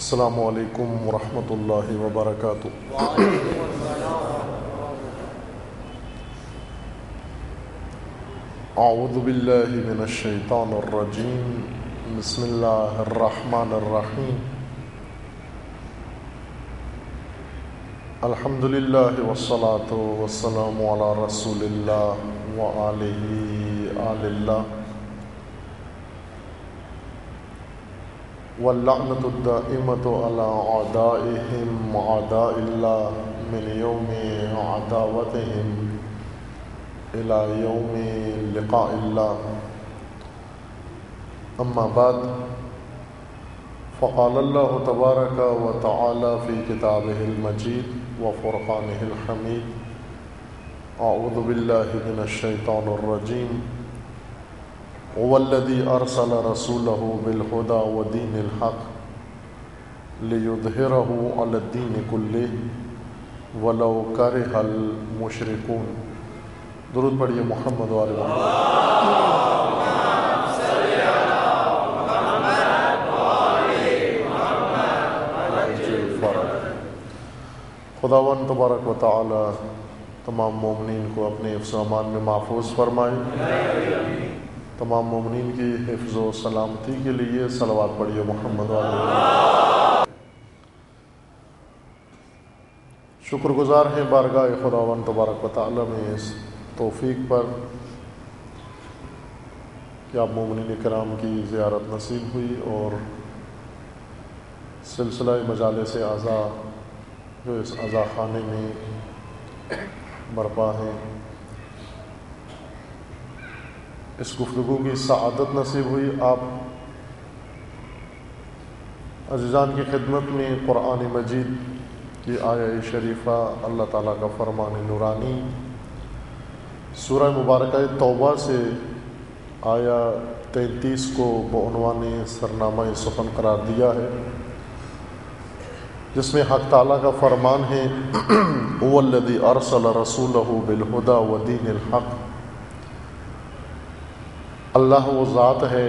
السلام علیکم ورحمۃ اللہ وبرکاتہ۔ اعوذ باللہ من الشیطان الرجیم، بسم اللہ الرحمن الرحیم۔ الحمد للہ والصلاة والسلام علی رسول اللہ وآلہ آل اللہ، واللعنۃ الدائمۃ علی اعدائہم اعداء اللہ من یوم عداوتہم الی یوم لقاء اللہ۔ اما بعد، فقال اللہ تبارک و تعالی فی کتابہ المجید وفرقانہ الحمید، اعوذ باللہ من الشیطان الرجیم، هو الذي أرسل رسوله بالهدى ودين الحق ليظهره على الدين كله ولو كره المشركون۔ درود پڑھیے محمد و آل محمد۔ خداوند تبارک و تعالی تمام مومنین کو اپنے حفظ و امان میں محفوظ فرمائے۔ تمام مومنین کی حفظ و سلامتی کے لیے صلوات پڑھیے محمد و آل محمد۔ شکر گزار ہیں بارگاہ خداوند تبارک و تعالی میں اس توفیق پر کہ آپ مومنین کرام کی زیارت نصیب ہوئی اور سلسلہ مجالس اعضاء جو اس اعضاء خانے میں برپا ہیں، اس گفتگو کی سعادت نصیب ہوئی۔ آپ عزیزان کی خدمت میں قرآن مجید کی آیہ شریفہ، اللہ تعالیٰ کا فرمان نورانی، سورہ مبارکہ توبہ سے آیہ 33 کو بعنوان سرنامہ سخن قرار دیا ہے، جس میں حق تعالیٰ کا فرمان ہے، هو الذی ارسل رسولہ بالہدی ودین الحق۔ اللہ وہ ذات ہے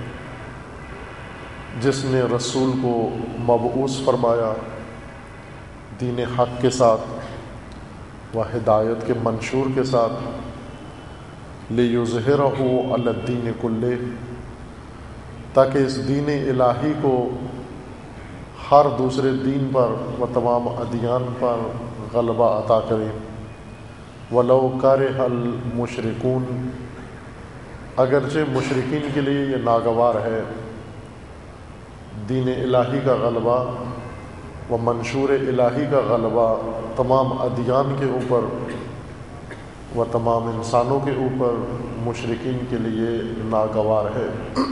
جس نے رسول کو مبعوث فرمایا دین حق کے ساتھ و ہدایت کے منشور کے ساتھ، لِیُظْہِرَهُ عَلَى الدِّینِ کُلِّهِ، تاکہ اس دین الہی کو ہر دوسرے دین پر و تمام ادیان پر غلبہ عطا کرے۔ وَلَوْ كَرِهَ الْمُشْرِكُونَ، اگرچہ مشرکین کے لیے یہ ناگوار ہے دین الہی کا غلبہ و منشور الہی کا غلبہ تمام ادیان کے اوپر و تمام انسانوں کے اوپر، مشرکین کے لیے ناگوار ہے۔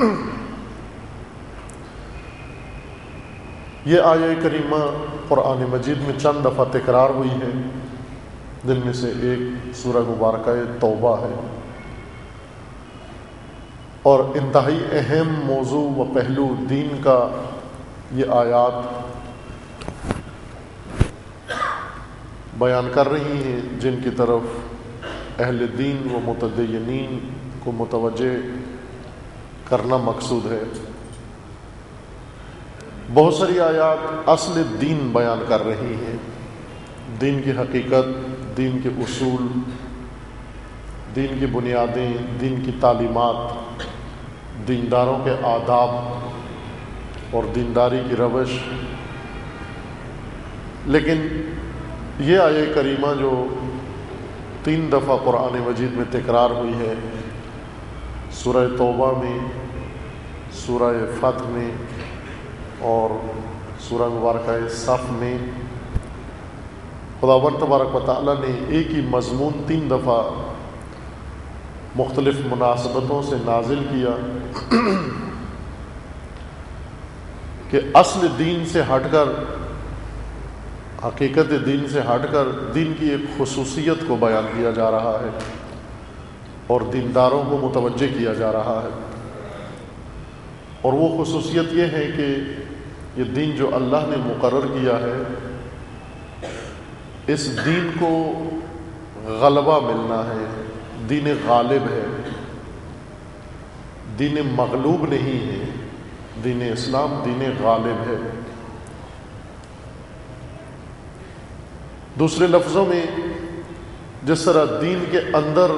یہ آیہ کریمہ قرآن مجید میں چند دفعہ تکرار ہوئی ہے، جن میں سے ایک سورہ مبارکہ توبہ ہے، اور انتہائی اہم موضوع و پہلو دین کا یہ آیات بیان کر رہی ہیں، جن کی طرف اہل دین و متدینین کو متوجہ کرنا مقصود ہے۔ بہت ساری آیات اصل دین بیان کر رہی ہیں، دین کی حقیقت، دین کے اصول، دین کی بنیادیں، دین کی تعلیمات، دینداروں کے آداب اور دینداری کی روش۔ لیکن یہ آیہ کریمہ جو 3 دفعہ قرآن مجید میں تکرار ہوئی ہے، سورہ توبہ میں، سورہ فتح میں اور سورہ مبارکہ صف میں، خداوند تبارک و تعالیٰ نے ایک ہی مضمون 3 دفعہ مختلف مناسبتوں سے نازل کیا کہ اصل دین سے ہٹ کر، حقیقت دین سے ہٹ کر دین کی ایک خصوصیت کو بیان کیا جا رہا ہے اور دینداروں کو متوجہ کیا جا رہا ہے۔ اور وہ خصوصیت یہ ہے کہ یہ دین جو اللہ نے مقرر کیا ہے، اس دین کو غلبہ ملنا ہے، دین غالب ہے، دین مغلوب نہیں ہے، دین اسلام دین غالب ہے۔ دوسرے لفظوں میں جس طرح دین کے اندر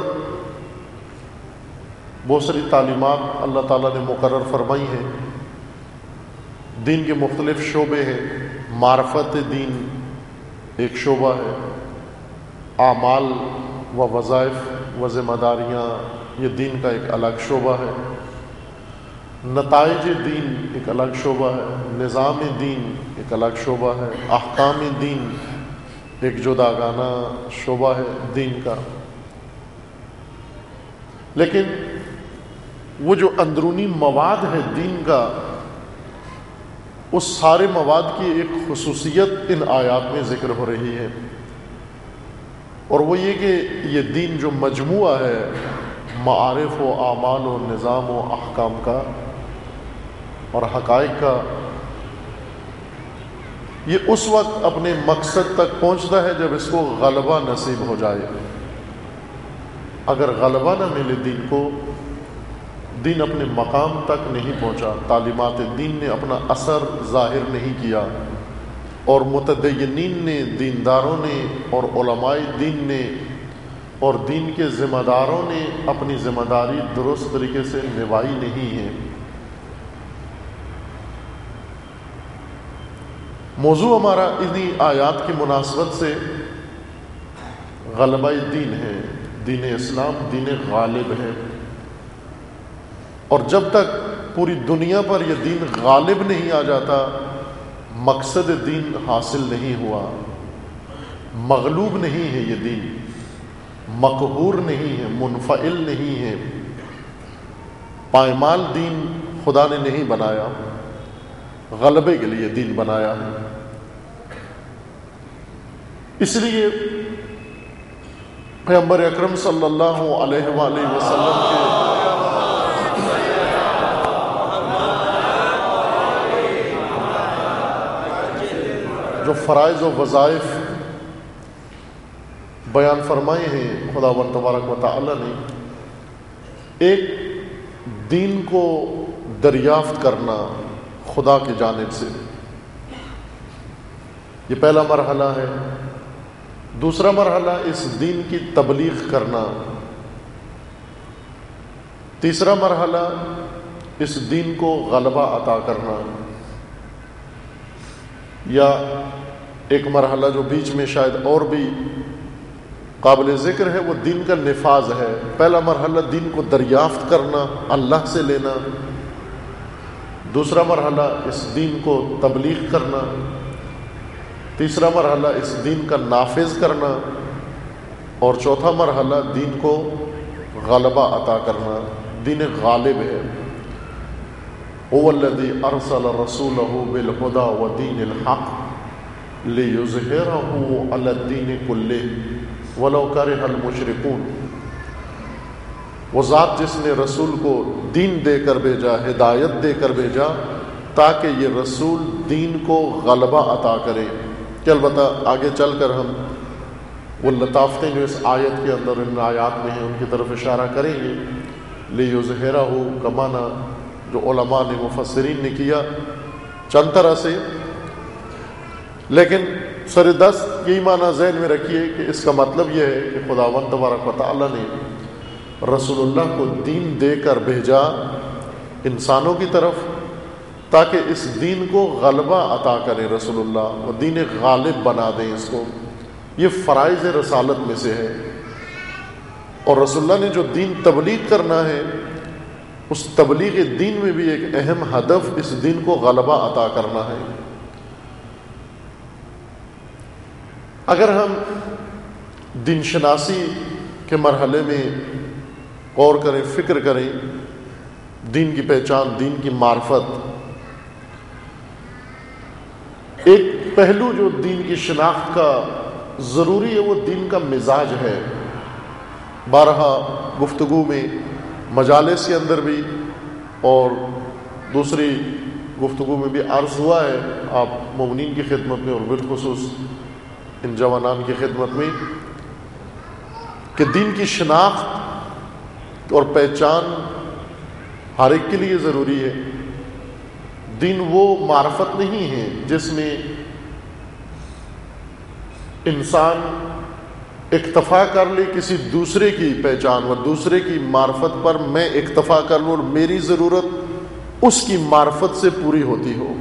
بہت ساری تعلیمات اللہ تعالیٰ نے مقرر فرمائی ہیں، دین کے مختلف شعبے ہیں، معرفت دین ایک شعبہ ہے، اعمال و وظائف و ذمہ داریاں یہ دین کا ایک الگ شعبہ ہے، نتائج دین ایک الگ شعبہ ہے، نظام دین ایک الگ شعبہ ہے، احکام دین ایک جداگانہ شعبہ ہے دین کا۔ لیکن وہ جو اندرونی مواد ہے دین کا، اس سارے مواد کی ایک خصوصیت ان آیات میں ذکر ہو رہی ہے، اور وہ یہ کہ یہ دین جو مجموعہ ہے معارف و اعمال و نظام و احکام کا اور حقائق کا، یہ اس وقت اپنے مقصد تک پہنچتا ہے جب اس کو غلبہ نصیب ہو جائے۔ اگر غلبہ نہ ملے دین کو، دین اپنے مقام تک نہیں پہنچا، تعلیمات دین نے اپنا اثر ظاہر نہیں کیا، اور متدینین نے، دینداروں نے اور علماء دین نے اور دین کے ذمہ داروں نے اپنی ذمہ داری درست طریقے سے نبھائی نہیں ہے۔ موضوع ہمارا انہی آیات کی مناسبت سے غلبہ دین ہے، دین اسلام دین غالب ہے، اور جب تک پوری دنیا پر یہ دین غالب نہیں آ جاتا، مقصد دین حاصل نہیں ہوا، مغلوب نہیں ہے یہ دین، مقہور نہیں ہے، منفعل نہیں ہے، پائمال دین خدا نے نہیں بنایا، غلبے کے لیے دین بنایا ہے۔ اس لیے پیغمبر اکرم صلی اللہ علیہ وآلہ وسلم کے جو فرائض و وظائف بیان فرمائے ہیں خداوند تبارک و تعالی نے، ایک دین کو دریافت کرنا خدا کی جانب سے، یہ پہلا مرحلہ ہے۔ دوسرا مرحلہ اس دین کی تبلیغ کرنا، تیسرا مرحلہ اس دین کو غلبہ عطا کرنا، یا ایک مرحلہ جو بیچ میں شاید اور بھی قابل ذکر ہے، وہ دین کا نفاذ ہے۔ پہلا مرحلہ دین کو دریافت کرنا، اللہ سے لینا، دوسرا مرحلہ اس دین کو تبلیغ کرنا، تیسرا مرحلہ اس دین کا نافذ کرنا، اور چوتھا مرحلہ دین کو غلبہ عطا کرنا۔ دین غالب ہے، هو الذی ارسل رسولہ بالہدی ودین الحق لیظہرہ علی الدین کلہ ولو کرہ المشرکون۔ وہ ذات جس نے رسول کو دین دے کر بھیجا، ہدایت دے کر بھیجا، تاکہ یہ رسول دین کو غلبہ عطا کرے۔ کہ البتہ آگے چل کر ہم وہ لطافتیں جو اس آیت کے اندر، ان آیات میں ہیں، ان کی طرف اشارہ کریں گے۔ لیظہرہ کا معنی جو علماء نے، مفسرین نے کیا چند طرح سے، لیکن سر دست یہی معنی ذہن میں رکھیے کہ اس کا مطلب یہ ہے کہ خداوند تبارک و تعالی نے رسول اللہ کو دین دے کر بھیجا انسانوں کی طرف، تاکہ اس دین کو غلبہ عطا کرے رسول اللہ، اور دین غالب بنا دیں اس کو۔ یہ فرائض رسالت میں سے ہے، اور رسول اللہ نے جو دین تبلیغ کرنا ہے، اس تبلیغ دین میں بھی ایک اہم ہدف اس دین کو غلبہ عطا کرنا ہے۔ اگر ہم دین شناسی کے مرحلے میں غور کریں، فکر کریں، دین کی پہچان، دین کی معرفت، ایک پہلو جو دین کی شناخت کا ضروری ہے وہ دین کا مزاج ہے۔ بارہا گفتگو میں، مجالس کے اندر بھی اور دوسری گفتگو میں بھی عرض ہوا ہے آپ مومنین کی خدمت میں، اور بالخصوص ان جوانان کی خدمت میں، کہ دین کی شناخت اور پہچان ہر ایک کے لیے ضروری ہے۔ دین وہ معرفت نہیں ہے جس میں انسان اکتفا کر لے کسی دوسرے کی پہچان اور دوسرے کی معرفت پر، میں اکتفا کر لوں اور میری ضرورت اس کی معرفت سے پوری ہوتی ہو۔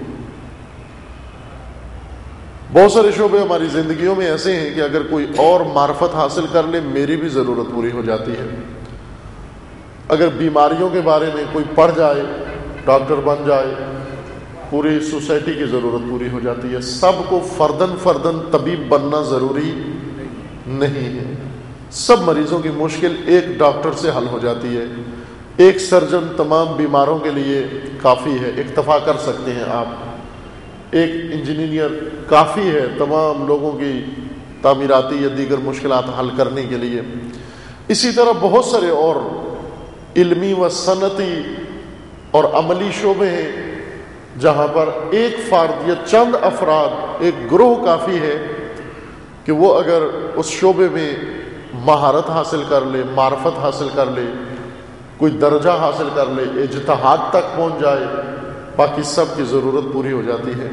بہت سارے شعبے ہماری زندگیوں میں ایسے ہیں کہ اگر کوئی اور معرفت حاصل کر لے میری بھی ضرورت پوری ہو جاتی ہے۔ اگر بیماریوں کے بارے میں کوئی پڑھ جائے، ڈاکٹر بن جائے، پوری سوسائٹی کی ضرورت پوری ہو جاتی ہے۔ سب کو فردن فردن طبیب بننا ضروری نہیں ہے۔ سب مریضوں کی مشکل ایک ڈاکٹر سے حل ہو جاتی ہے۔ ایک سرجن تمام بیماروں کے لیے کافی ہے، اکتفا کر سکتے ہیں آپ۔ ایک انجینئر کافی ہے تمام لوگوں کی تعمیراتی یا دیگر مشکلات حل کرنے کے لیے۔ اسی طرح بہت سارے اور علمی و صنعتی اور عملی شعبے ہیں جہاں پر ایک فرد یا چند افراد، ایک گروہ کافی ہے کہ وہ اگر اس شعبے میں مہارت حاصل کر لے، معرفت حاصل کر لے، کوئی درجہ حاصل کر لے، اجتہاد تک پہنچ جائے، باقی سب کی ضرورت پوری ہو جاتی ہے۔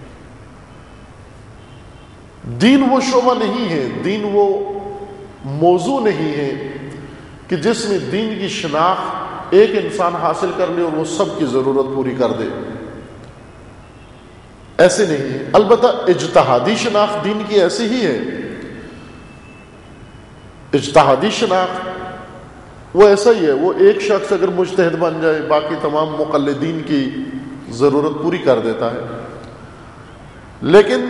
دین وہ شعبہ نہیں ہے، دین وہ موضوع نہیں ہے کہ جس میں دین کی شناخت ایک انسان حاصل کر لے اور وہ سب کی ضرورت پوری کر دے، ایسے نہیں ہے۔ البتہ اجتہادی شناخت دین کی ایسی ہی ہے۔ اجتہادی شناخت وہ ایسا ہی ہے، وہ ایک شخص اگر مجتہد بن جائے باقی تمام مقلدین کی ضرورت پوری کر دیتا ہے۔ لیکن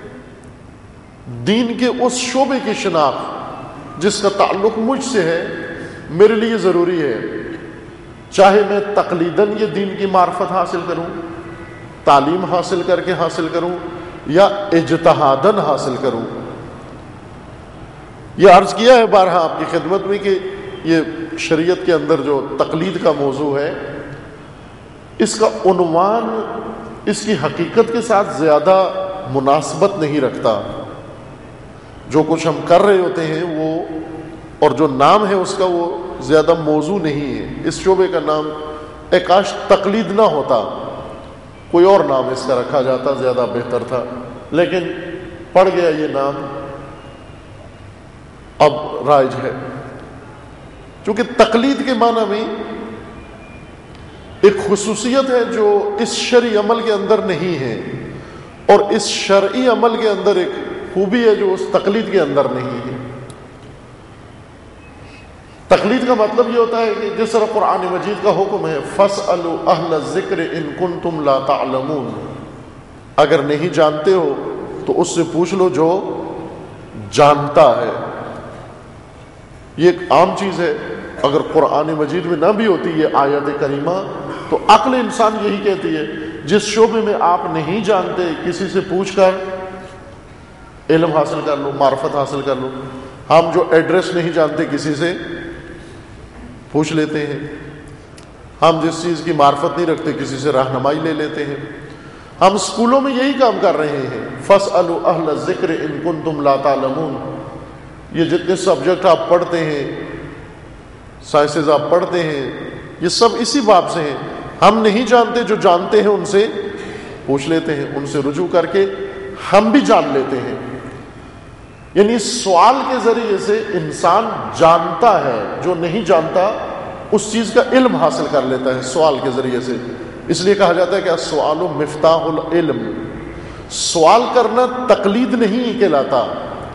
دین کے اس شعبے کی شناخت جس کا تعلق مجھ سے ہے میرے لیے ضروری ہے، چاہے میں تقلیداً یہ دین کی معرفت حاصل کروں، تعلیم حاصل کر کے حاصل کروں، یا اجتہاداً حاصل کروں۔ یہ عرض کیا ہے بارہا آپ کی خدمت میں کہ یہ شریعت کے اندر جو تقلید کا موضوع ہے، اس کا عنوان اس کی حقیقت کے ساتھ زیادہ مناسبت نہیں رکھتا۔ جو کچھ ہم کر رہے ہوتے ہیں وہ، اور جو نام ہے اس کا، وہ زیادہ موضوع نہیں ہے۔ اس شعبے کا نام کاش تقلید نہ ہوتا، کوئی اور نام اس کا رکھا جاتا زیادہ بہتر تھا، لیکن پڑ گیا یہ نام، اب رائج ہے۔ چونکہ تقلید کے معنی میں ایک خصوصیت ہے جو اس شرعی عمل کے اندر نہیں ہے، اور اس شرعی عمل کے اندر ایک خوبی ہے جو اس تقلید کے اندر نہیں ہے۔ تقلید کا مطلب یہ ہوتا ہے کہ جس طرح قرآن مجید کا حکم ہے فَاسْأَلُوا أَهْلَ الذِّكْرِ إِن كُنتُمْ لَا تَعْلَمُونَ، اگر نہیں جانتے ہو تو اس سے پوچھ لو جو جانتا ہے۔ یہ ایک عام چیز ہے، اگر قرآن مجید میں نہ بھی ہوتی یہ آیت کریمہ تو عقل انسان یہی کہتی ہے جس شعبے میں آپ نہیں جانتے کسی سے پوچھ کر علم حاصل کر لو، معرفت حاصل کر لو۔ ہم جو ایڈریس نہیں جانتے کسی سے پوچھ لیتے ہیں، ہم جس چیز کی معرفت نہیں رکھتے کسی سے رہنمائی لے لیتے ہیں۔ ہم اسکولوں میں یہی کام کر رہے ہیں، فَاسْأَلُوا أَهْلَ الذِّكْرِ إِن كُنتُمْ لَا تَعْلَمُونَ۔ یہ جتنے سبجیکٹ آپ پڑھتے ہیں، سائنسز آپ پڑھتے ہیں، یہ سب اسی باب سے ہیں۔ ہم نہیں جانتے، جو جانتے ہیں ان سے پوچھ لیتے ہیں، ان سے رجوع کر کے ہم بھی جان لیتے ہیں۔ یعنی سوال کے ذریعے سے انسان جانتا ہے، جو نہیں جانتا اس چیز کا علم حاصل کر لیتا ہے سوال کے ذریعے سے۔ اس لیے کہا جاتا ہے کہ السؤال مفتاح العلم، سوال کرنا تقلید نہیں کہلاتا،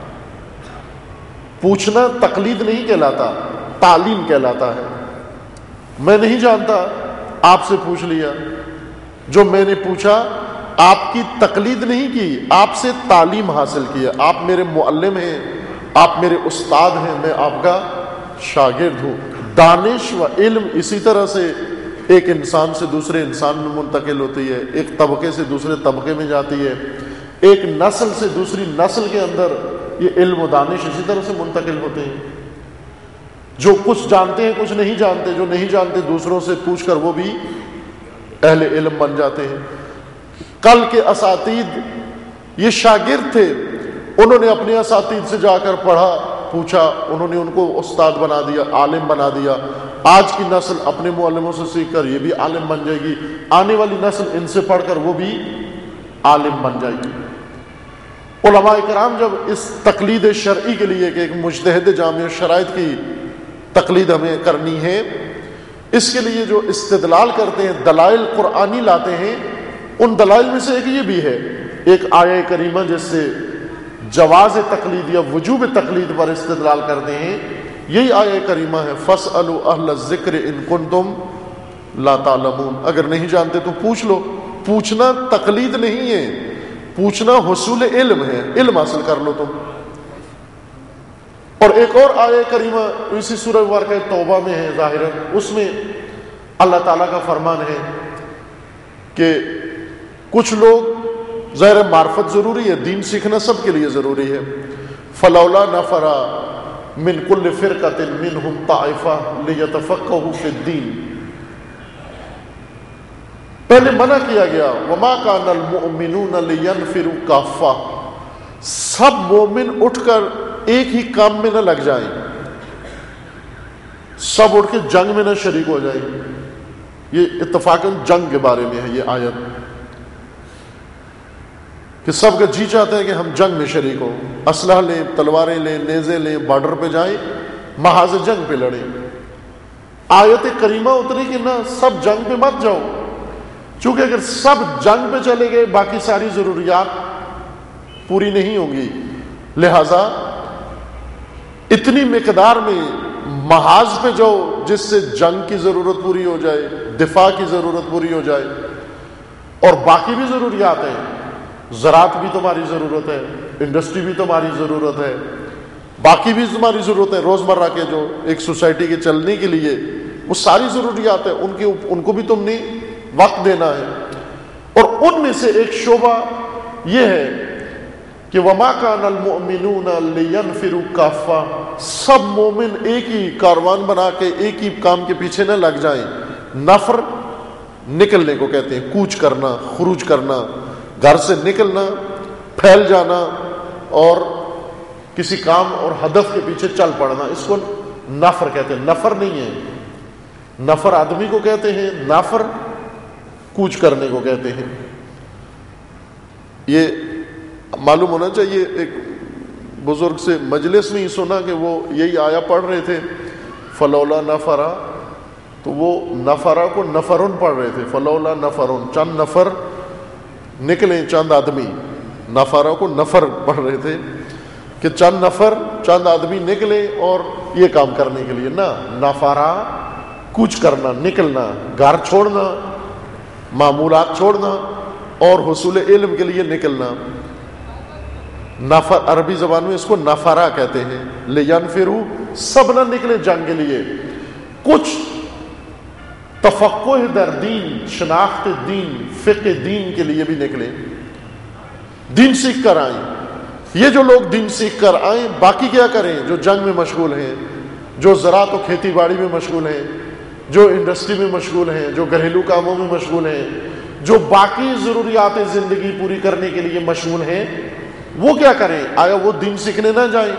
پوچھنا تقلید نہیں کہلاتا، تعلیم کہلاتا ہے۔ میں نہیں جانتا، آپ سے پوچھ لیا، جو میں نے پوچھا آپ کی تقلید نہیں کی، آپ سے تعلیم حاصل کیا۔ آپ میرے معلم ہیں، آپ میرے استاد ہیں، میں آپ کا شاگرد ہوں۔ دانش و علم اسی طرح سے ایک انسان سے دوسرے انسان میں منتقل ہوتی ہے، ایک طبقے سے دوسرے طبقے میں جاتی ہے، ایک نسل سے دوسری نسل کے اندر یہ علم و دانش اسی طرح سے منتقل ہوتے ہیں۔ جو کچھ جانتے ہیں کچھ نہیں جانتے، جو نہیں جانتے دوسروں سے پوچھ کر وہ بھی اہل علم بن جاتے ہیں۔ کل کے اساتید یہ شاگرد تھے، انہوں نے اپنے اساتید سے جا کر پڑھا، پوچھا، انہوں نے ان کو استاد بنا دیا، عالم بنا دیا۔ آج کی نسل اپنے معلموں سے سیکھ کر یہ بھی عالم بن جائے گی، آنے والی نسل ان سے پڑھ کر وہ بھی عالم بن جائے گی۔ علماء کرام جب اس تقلید شرعی کے لیے کہ ایک مجتہد جامع شرائط کی تقلید ہمیں کرنی ہے، اس کے لیے جو استدلال کرتے ہیں، دلائل قرآنی لاتے ہیں، ان دلائل میں سے ایک یہ بھی ہے، ایک آیہ کریمہ جس سے جواز تقلید یا وجوب تقلید پر استدلال کرتے ہیں، یہی آیہ کریمہ ہے فَاسْأَلُوا أَهْلَ الذِّكْرِ إِن كُنتُمْ لَا تَعْلَمُونَ، اگر نہیں جانتے تو پوچھ لو۔ پوچھنا تقلید نہیں ہے، پوچھنا حصول علم ہے، علم حاصل کر لو تم۔ اور ایک اور آیہ کریمہ اسی سورہ مبارکہ توبہ میں ہے ظاہراً، اس میں اللہ تعالیٰ کا فرمان ہے کہ کچھ لوگ، ظاہر معرفت ضروری ہے، دین سیکھنا سب کے لیے ضروری ہے، فلولا نفر من کل فرقۃ منہم طائفہ لیتفقہوا فی الدین، پہلے منع کیا گیا وما کان المؤمنون لینفروا کافہ، سب مومن اٹھ کر ایک ہی کام میں نہ لگ جائیں، سب اٹھ کے جنگ میں نہ شریک ہو جائیں۔ یہ اتفاقاً جنگ کے بارے میں ہے یہ آیت، کہ سب کا جی چاہتا ہے کہ ہم جنگ میں شریک ہوں، اسلحہ لیں، تلواریں لیں، نیزے لیں، بارڈر پہ جائیں، محاذ جنگ پہ لڑیں۔ آیت کریمہ اتری کہ نہ، سب جنگ پہ مت جاؤ، چونکہ اگر سب جنگ پہ چلے گئے باقی ساری ضروریات پوری نہیں ہوں گی، لہذا اتنی مقدار میں محاذ پہ جاؤ جس سے جنگ کی ضرورت پوری ہو جائے، دفاع کی ضرورت پوری ہو جائے، اور باقی بھی ضروریات ہیں، زراعت بھی تمہاری ضرورت ہے، انڈسٹری بھی تمہاری ضرورت ہے، باقی بھی تمہاری ضرورت ہے، روزمرہ کے جو ایک سوسائٹی کے چلنے کے لیے وہ ساری ضروریات ہیں، ان کو بھی تم نے وقت دینا ہے۔ اور ان میں سے ایک شعبہ یہ ہے کہ وما کان المؤمنون لینفروا کافہ، سب مومن ایک ہی کاروان بنا کے ایک ہی کام کے پیچھے نہ لگ جائیں۔ نفر نکلنے کو کہتے ہیں، کوچ کرنا، خروج کرنا، گھر سے نکلنا، پھیل جانا اور کسی کام اور ہدف کے پیچھے چل پڑنا، اس کو نفر کہتے ہیں۔ نفر نہیں ہے، نفر آدمی کو کہتے ہیں، نفر کوچ کرنے کو کہتے ہیں۔ یہ معلوم ہونا چاہیے، ایک بزرگ سے مجلس میں ہی سنا کہ وہ یہی آیا پڑھ رہے تھے فلولا نفرا، تو وہ نفرا کو نفرن پڑھ رہے تھے، فلولا نفرن، چند نفر نکلیں، چند آدمی، نفرا کو نفر پڑھ رہے تھے کہ چند نفر، چند آدمی نکلے اور یہ کام کرنے کے لیے، نہ نفرا کوچ کرنا، نکلنا، گھر چھوڑنا، معمولات چھوڑنا اور حصول علم کے لیے نکلنا۔ نفر عربی زبان میں اس کو نفرا کہتے ہیں۔ لینفروا، سب نہ نکلے جنگ کے لیے، کچھ تفقہ در دین، شناخت دین، فقہ دین کے لیے بھی نکلے، دین سیکھ کر آئیں۔ یہ جو لوگ دین سیکھ کر آئیں، باقی کیا کریں؟ جو جنگ میں مشغول ہیں، جو زراعت و کھیتی باڑی میں مشغول ہیں، جو انڈسٹری میں مشغول ہیں، جو گھریلو کاموں میں مشغول ہیں، جو باقی ضروریات زندگی پوری کرنے کے لیے مشغول ہیں، وہ کیا کریں؟ آیا وہ دین سیکھنے نہ جائیں؟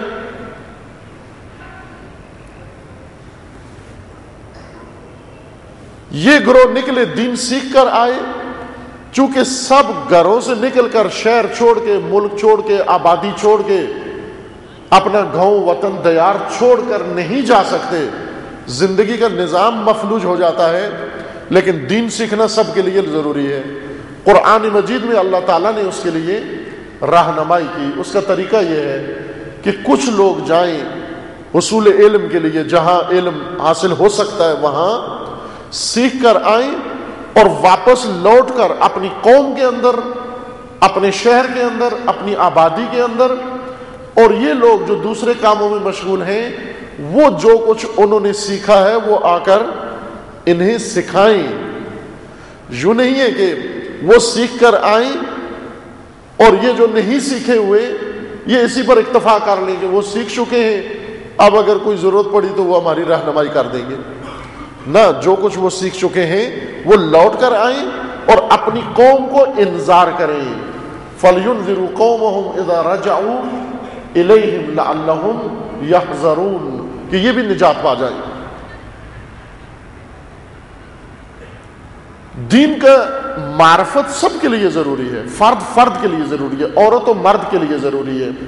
یہ گروہ نکلے، دین سیکھ کر آئے، چونکہ سب گھروں سے نکل کر، شہر چھوڑ کے، ملک چھوڑ کے، آبادی چھوڑ کے، اپنا گاؤں وطن دیار چھوڑ کر نہیں جا سکتے، زندگی کا نظام مفلوج ہو جاتا ہے، لیکن دین سیکھنا سب کے لیے ضروری ہے۔ قرآن مجید میں اللہ تعالیٰ نے اس کے لیے رہنمائی کی۔ اس کا طریقہ یہ ہے کہ کچھ لوگ جائیں حصول علم کے لیے، جہاں علم حاصل ہو سکتا ہے وہاں سیکھ کر آئیں، اور واپس لوٹ کر اپنی قوم کے اندر، اپنے شہر کے اندر، اپنی آبادی کے اندر، اور یہ لوگ جو دوسرے کاموں میں مشغول ہیں، وہ جو کچھ انہوں نے سیکھا ہے وہ آ کر انہیں سکھائیں۔ یوں نہیں ہے کہ وہ سیکھ کر آئیں اور یہ جو نہیں سیکھے ہوئے یہ اسی پر اکتفا کر لیں کہ وہ سیکھ چکے ہیں، اب اگر کوئی ضرورت پڑی تو وہ ہماری رہنمائی کر دیں گے۔ نہ، جو کچھ وہ سیکھ چکے ہیں وہ لوٹ کر آئیں اور اپنی قوم کو انذار کریں۔ فَلْيُنذِرُوا قَوْمَهُمْ إِذَا رَجَعُوا إِلَيْهِمْ لَعَلَّهُمْ يَحْذَرُونَ، کہ یہ بھی نجات پا جائیں۔ دین کا معرفت سب کے لیے ضروری ہے، فرد کے لیے ضروری ہے، عورت و مرد کے لیے ضروری ہے۔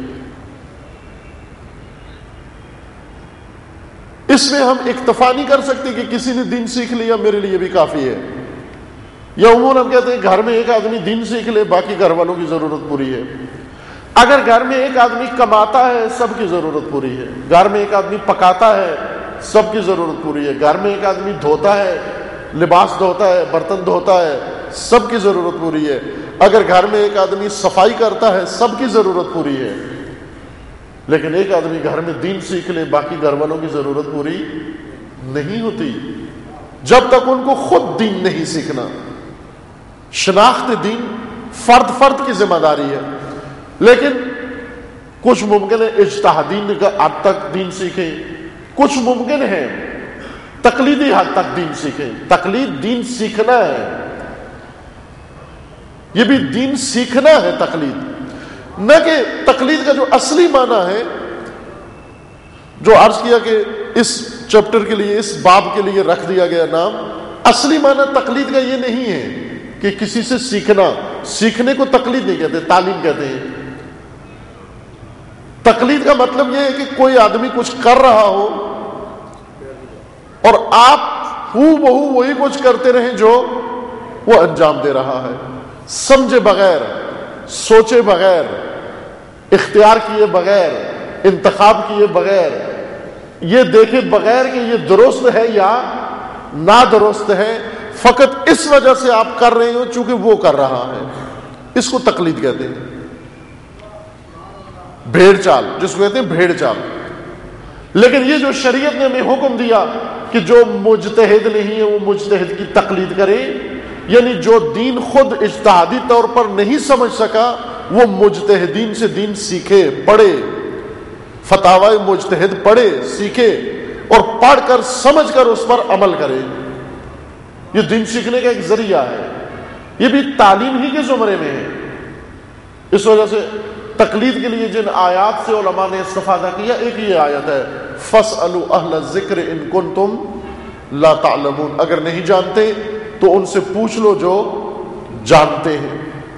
اس میں ہم اکتفا نہیں کر سکتے کہ کسی نے دین سیکھ لیا میرے لیے بھی کافی ہے، یا عموماً ہم کہتے ہیں گھر میں ایک آدمی دین سیکھ لے باقی گھر والوں کی ضرورت پوری ہے۔ اگر گھر میں ایک آدمی کماتا ہے سب کی ضرورت پوری ہے، گھر میں ایک آدمی پکاتا ہے سب کی ضرورت پوری ہے، گھر میں ایک آدمی دھوتا ہے، لباس دھوتا ہے، برتن دھوتا ہے، سب کی ضرورت پوری ہے، اگر گھر میں ایک آدمی صفائی کرتا ہے سب کی ضرورت پوری ہے۔ لیکن ایک آدمی گھر میں دین سیکھ لے باقی گھر والوں کی ضرورت پوری نہیں ہوتی جب تک ان کو خود دین نہیں سیکھنا۔ شناخت دین فرد کی ذمہ داری ہے، لیکن کچھ ممکن ہے اجتہادی حد تک دین سیکھیں، کچھ ممکن ہے تقلیدی حد تک دین سیکھیں۔ تقلید دین سیکھنا ہے، یہ بھی دین سیکھنا ہے تقلید، نہ کہ تقلید کا جو اصلی معنی ہے جو عرض کیا کہ اس چیپٹر کے لیے، اس باب کے لیے رکھ دیا گیا نام، اصلی معنی تقلید کا یہ نہیں ہے کہ کسی سے سیکھنا۔ سیکھنے کو تقلید نہیں کہتے، تعلیم کہتے ہیں۔ تقلید کا مطلب یہ ہے کہ کوئی آدمی کچھ کر رہا ہو اور آپ ہو بہو وہی کچھ کرتے رہیں جو وہ انجام دے رہا ہے، سمجھے بغیر، سوچے بغیر، اختیار کیے بغیر، انتخاب کیے بغیر، یہ دیکھے بغیر کہ یہ درست ہے یا نادرست ہے، فقط اس وجہ سے آپ کر رہے ہو چونکہ وہ کر رہا ہے، اس کو تقلید کہتے ہیں۔ بھیڑ چال، جس کو کہتے ہیں بھیڑ چال۔ لیکن یہ جو شریعت نے ہمیں حکم دیا کہ جو مجتہد نہیں ہے وہ مجتہد کی تقلید کرے، یعنی جو دین خود اجتہادی طور پر نہیں سمجھ سکا وہ مجتہدین سے دین سیکھے، پڑھے، فتاوی مجتہد پڑھے، سیکھے، اور پڑھ کر سمجھ کر اس پر عمل کرے۔ یہ دین سیکھنے کا ایک ذریعہ ہے، یہ بھی تعلیم ہی کے زمرے میں ہے۔ اس وجہ سے تقلید کے لیے جن آیات سے علماء نے استفادہ کیا، ایک یہ آیت ہے فَاسْأَلُوا أَهْلَ الذِّكْرِ إِن كُنتُمْ لَا تَعْلَمُونَ، اگر نہیں جانتے تو ان سے پوچھ لو جو جانتے ہیں۔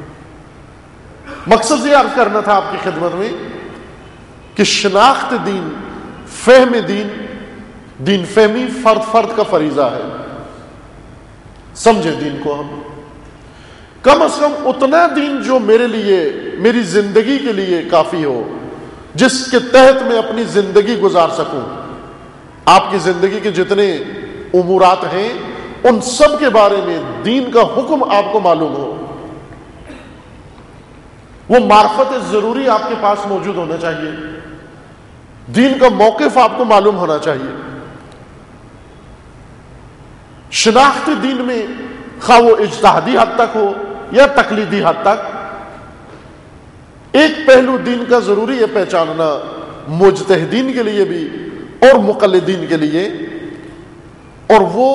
مقصد یہ عرض کرنا تھا آپ کی خدمت میں کہ شناخت دین، فہم دین، دین فہمی فرد کا فریضہ ہے۔ سمجھے دین کو ہم کم از کم اتنا دین جو میرے لیے، میری زندگی کے لیے کافی ہو، جس کے تحت میں اپنی زندگی گزار سکوں۔ آپ کی زندگی کے جتنے امورات ہیں ان سب کے بارے میں دین کا حکم آپ کو معلوم ہو، وہ معرفت ضروری آپ کے پاس موجود ہونا چاہیے، دین کا موقف آپ کو معلوم ہونا چاہیے۔ شناخت دین میں خواہ وہ اجتہادی حد تک ہو یا تقلیدی حد تک، ایک پہلو دین کا ضروری ہے پہچاننا، مجتہدین کے لیے بھی اور مقلدین کے لیے، اور وہ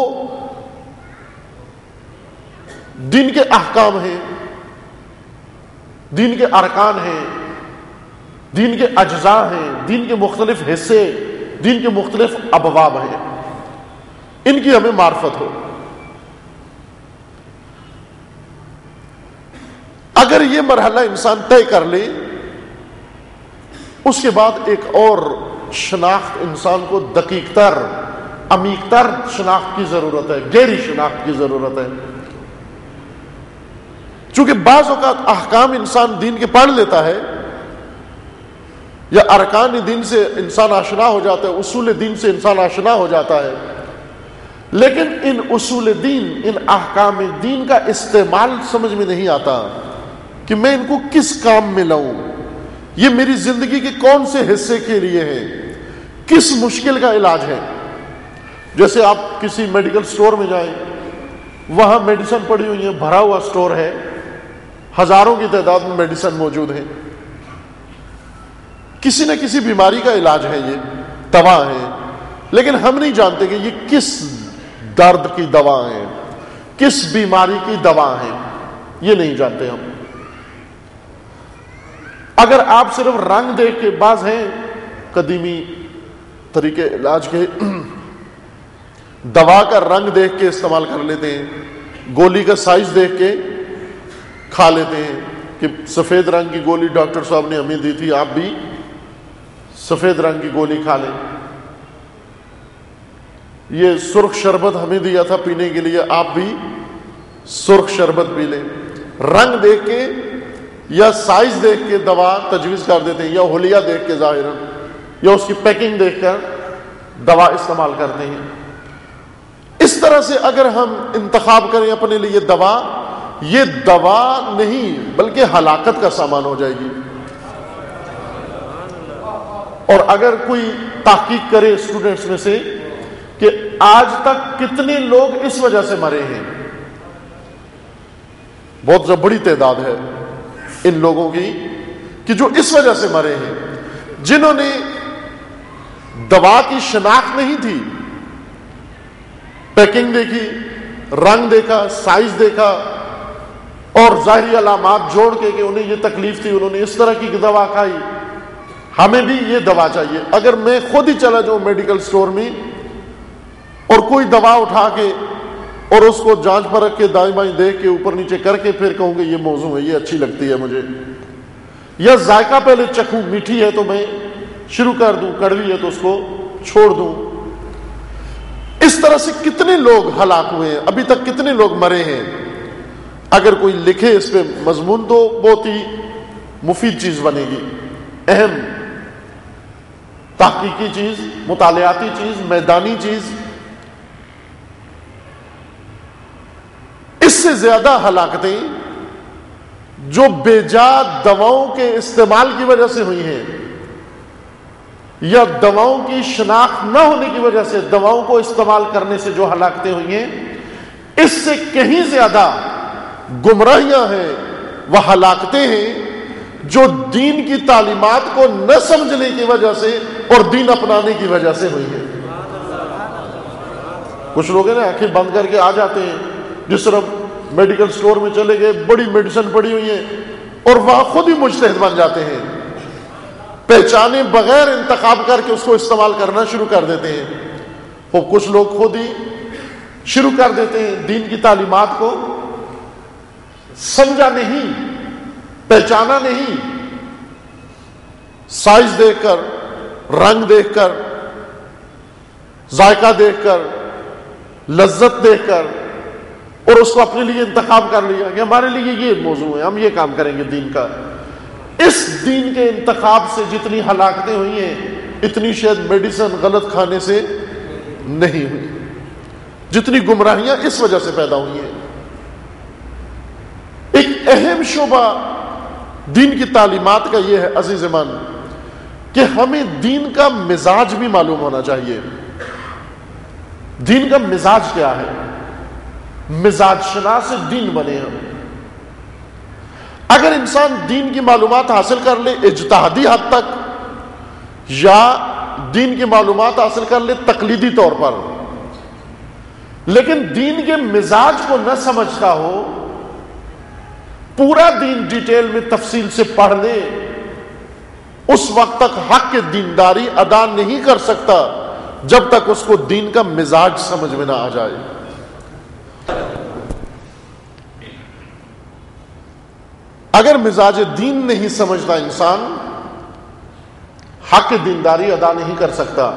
دین کے احکام ہیں، دین کے ارکان ہیں، دین کے اجزاء ہیں، دین کے مختلف حصے، دین کے مختلف ابواب ہیں، ان کی ہمیں معرفت ہو۔ اگر یہ مرحلہ انسان طے کر لے، اس کے بعد ایک اور شناخت انسان کو دقیق تر، عمیق تر شناخت کی ضرورت ہے، گہری شناخت کی ضرورت ہے۔ چونکہ بعض اوقات احکام انسان دین کے پڑھ لیتا ہے یا ارکان دین سے انسان آشنا ہو جاتا ہے، اصول دین سے انسان آشنا ہو جاتا ہے، لیکن ان اصول دین، ان احکام دین کا استعمال سمجھ میں نہیں آتا کہ میں ان کو کس کام میں لاؤں، یہ میری زندگی کے کون سے حصے کے لیے ہے، کس مشکل کا علاج ہے۔ جیسے آپ کسی میڈیکل سٹور میں جائیں، وہاں میڈیسن پڑی ہوئی ہیں، بھرا ہوا سٹور ہے، ہزاروں کی تعداد میں میڈیسن موجود ہیں، کسی نہ کسی بیماری کا علاج ہے، یہ دوا ہے، لیکن ہم نہیں جانتے کہ یہ کس درد کی دوا ہے، کس بیماری کی دوا ہے، یہ نہیں جانتے ہم۔ اگر آپ صرف رنگ دیکھ کے، بعض ہیں قدیمی طریقے علاج کے، دوا کا رنگ دیکھ کے استعمال کر لیتے ہیں، گولی کا سائز دیکھ کے کھا لیتے ہیں کہ سفید رنگ کی گولی ڈاکٹر صاحب نے ہمیں دی تھی، آپ بھی سفید رنگ کی گولی کھا لیں، یہ سرخ شربت ہمیں دیا تھا پینے کے لیے، آپ بھی سرخ شربت پی لیں۔ رنگ دیکھ کے یا سائز دیکھ کے دوا تجویز کر دیتے ہیں، یا حلیہ دیکھ کے ظاہراً، یا اس کی پیکنگ دیکھ کر دوا استعمال کرتے ہیں۔ اس طرح سے اگر ہم انتخاب کریں اپنے لیے دوا، یہ دوا نہیں بلکہ ہلاکت کا سامان ہو جائے گی۔ اور اگر کوئی تحقیق کرے اسٹوڈنٹس میں سے کہ آج تک کتنے لوگ اس وجہ سے مرے ہیں، بہت بڑی تعداد ہے ان لوگوں کی کہ جو اس وجہ سے مرے ہیں، جنہوں نے دوا کی شناخت نہیں تھی، پیکنگ دیکھی، رنگ دیکھا، سائز دیکھا اور ظاہری علامات جوڑ کے کہ انہیں یہ تکلیف تھی، انہوں نے اس طرح کی دوا کھائی، ہمیں بھی یہ دوا چاہیے۔ اگر میں خود ہی چلا جاؤں میڈیکل سٹور میں اور کوئی دوا اٹھا کے اور اس کو جانچ پرکھ کے دائیں بائیں دیکھ کے اوپر نیچے کر کے پھر کہوں گے یہ موضوع ہے، یہ اچھی لگتی ہے مجھے، یا ذائقہ پہلے چکھوں، میٹھی ہے تو میں شروع کر دوں، کڑوی ہے تو اس کو چھوڑ دوں، اس طرح سے کتنے لوگ ہلاک ہوئے ہیں، ابھی تک کتنے لوگ مرے ہیں۔ اگر کوئی لکھے اس پہ مضمون تو بہت ہی مفید چیز بنے گی، اہم تحقیقی چیز، مطالعاتی چیز، میدانی چیز۔ اس سے زیادہ ہلاکتیں جو بے جا دواؤں کے استعمال کی وجہ سے ہوئی ہیں، یا دواؤں کی شناخت نہ ہونے کی وجہ سے دواؤں کو استعمال کرنے سے جو ہلاکتیں ہوئی ہیں، اس سے کہیں زیادہ گمراہیاں ہیں، وہ ہلاکتیں ہیں جو دین کی تعلیمات کو نہ سمجھنے کی وجہ سے اور دین اپنانے کی وجہ سے ہوئی ہیں۔ کچھ لوگ ہیں نا آنکھیں بند کر کے آ جاتے ہیں، جس طرح میڈیکل سٹور میں چلے گئے، بڑی میڈیسن پڑی ہوئی ہیں اور وہاں خود ہی مجتہد بن جاتے ہیں، پہچانے بغیر انتخاب کر کے اس کو استعمال کرنا شروع کر دیتے ہیں۔ وہ کچھ لوگ خود ہی شروع کر دیتے ہیں، دین کی تعلیمات کو سمجھا نہیں، پہچانا نہیں، سائز دیکھ کر، رنگ دیکھ کر، ذائقہ دیکھ کر، لذت دیکھ کر، اور اس کو اپنے لیے انتخاب کر لیا کہ ہمارے لیے یہ موضوع ہے، ہم یہ کام کریں گے دین کا۔ اس دین کے انتخاب سے جتنی ہلاکتیں ہوئی ہیں، اتنی شاید میڈیسن غلط کھانے سے نہیں ہوئی، جتنی گمراہیاں اس وجہ سے پیدا ہوئی ہیں۔ ایک اہم شعبہ دین کی تعلیمات کا یہ ہے عزیز من کہ ہمیں دین کا مزاج بھی معلوم ہونا چاہیے۔ دین کا مزاج کیا ہے؟ مزاج شناس دین بنے ہم۔ اگر انسان دین کی معلومات حاصل کر لے اجتہادی حد تک، یا دین کی معلومات حاصل کر لے تقلیدی طور پر، لیکن دین کے مزاج کو نہ سمجھتا ہو، پورا دین ڈیٹیل میں تفصیل سے پڑھ لے، اس وقت تک حق کی دینداری ادا نہیں کر سکتا جب تک اس کو دین کا مزاج سمجھ میں نہ آ جائے۔ اگر مزاج دین نہیں سمجھتا انسان، حق کی دینداری ادا نہیں کر سکتا۔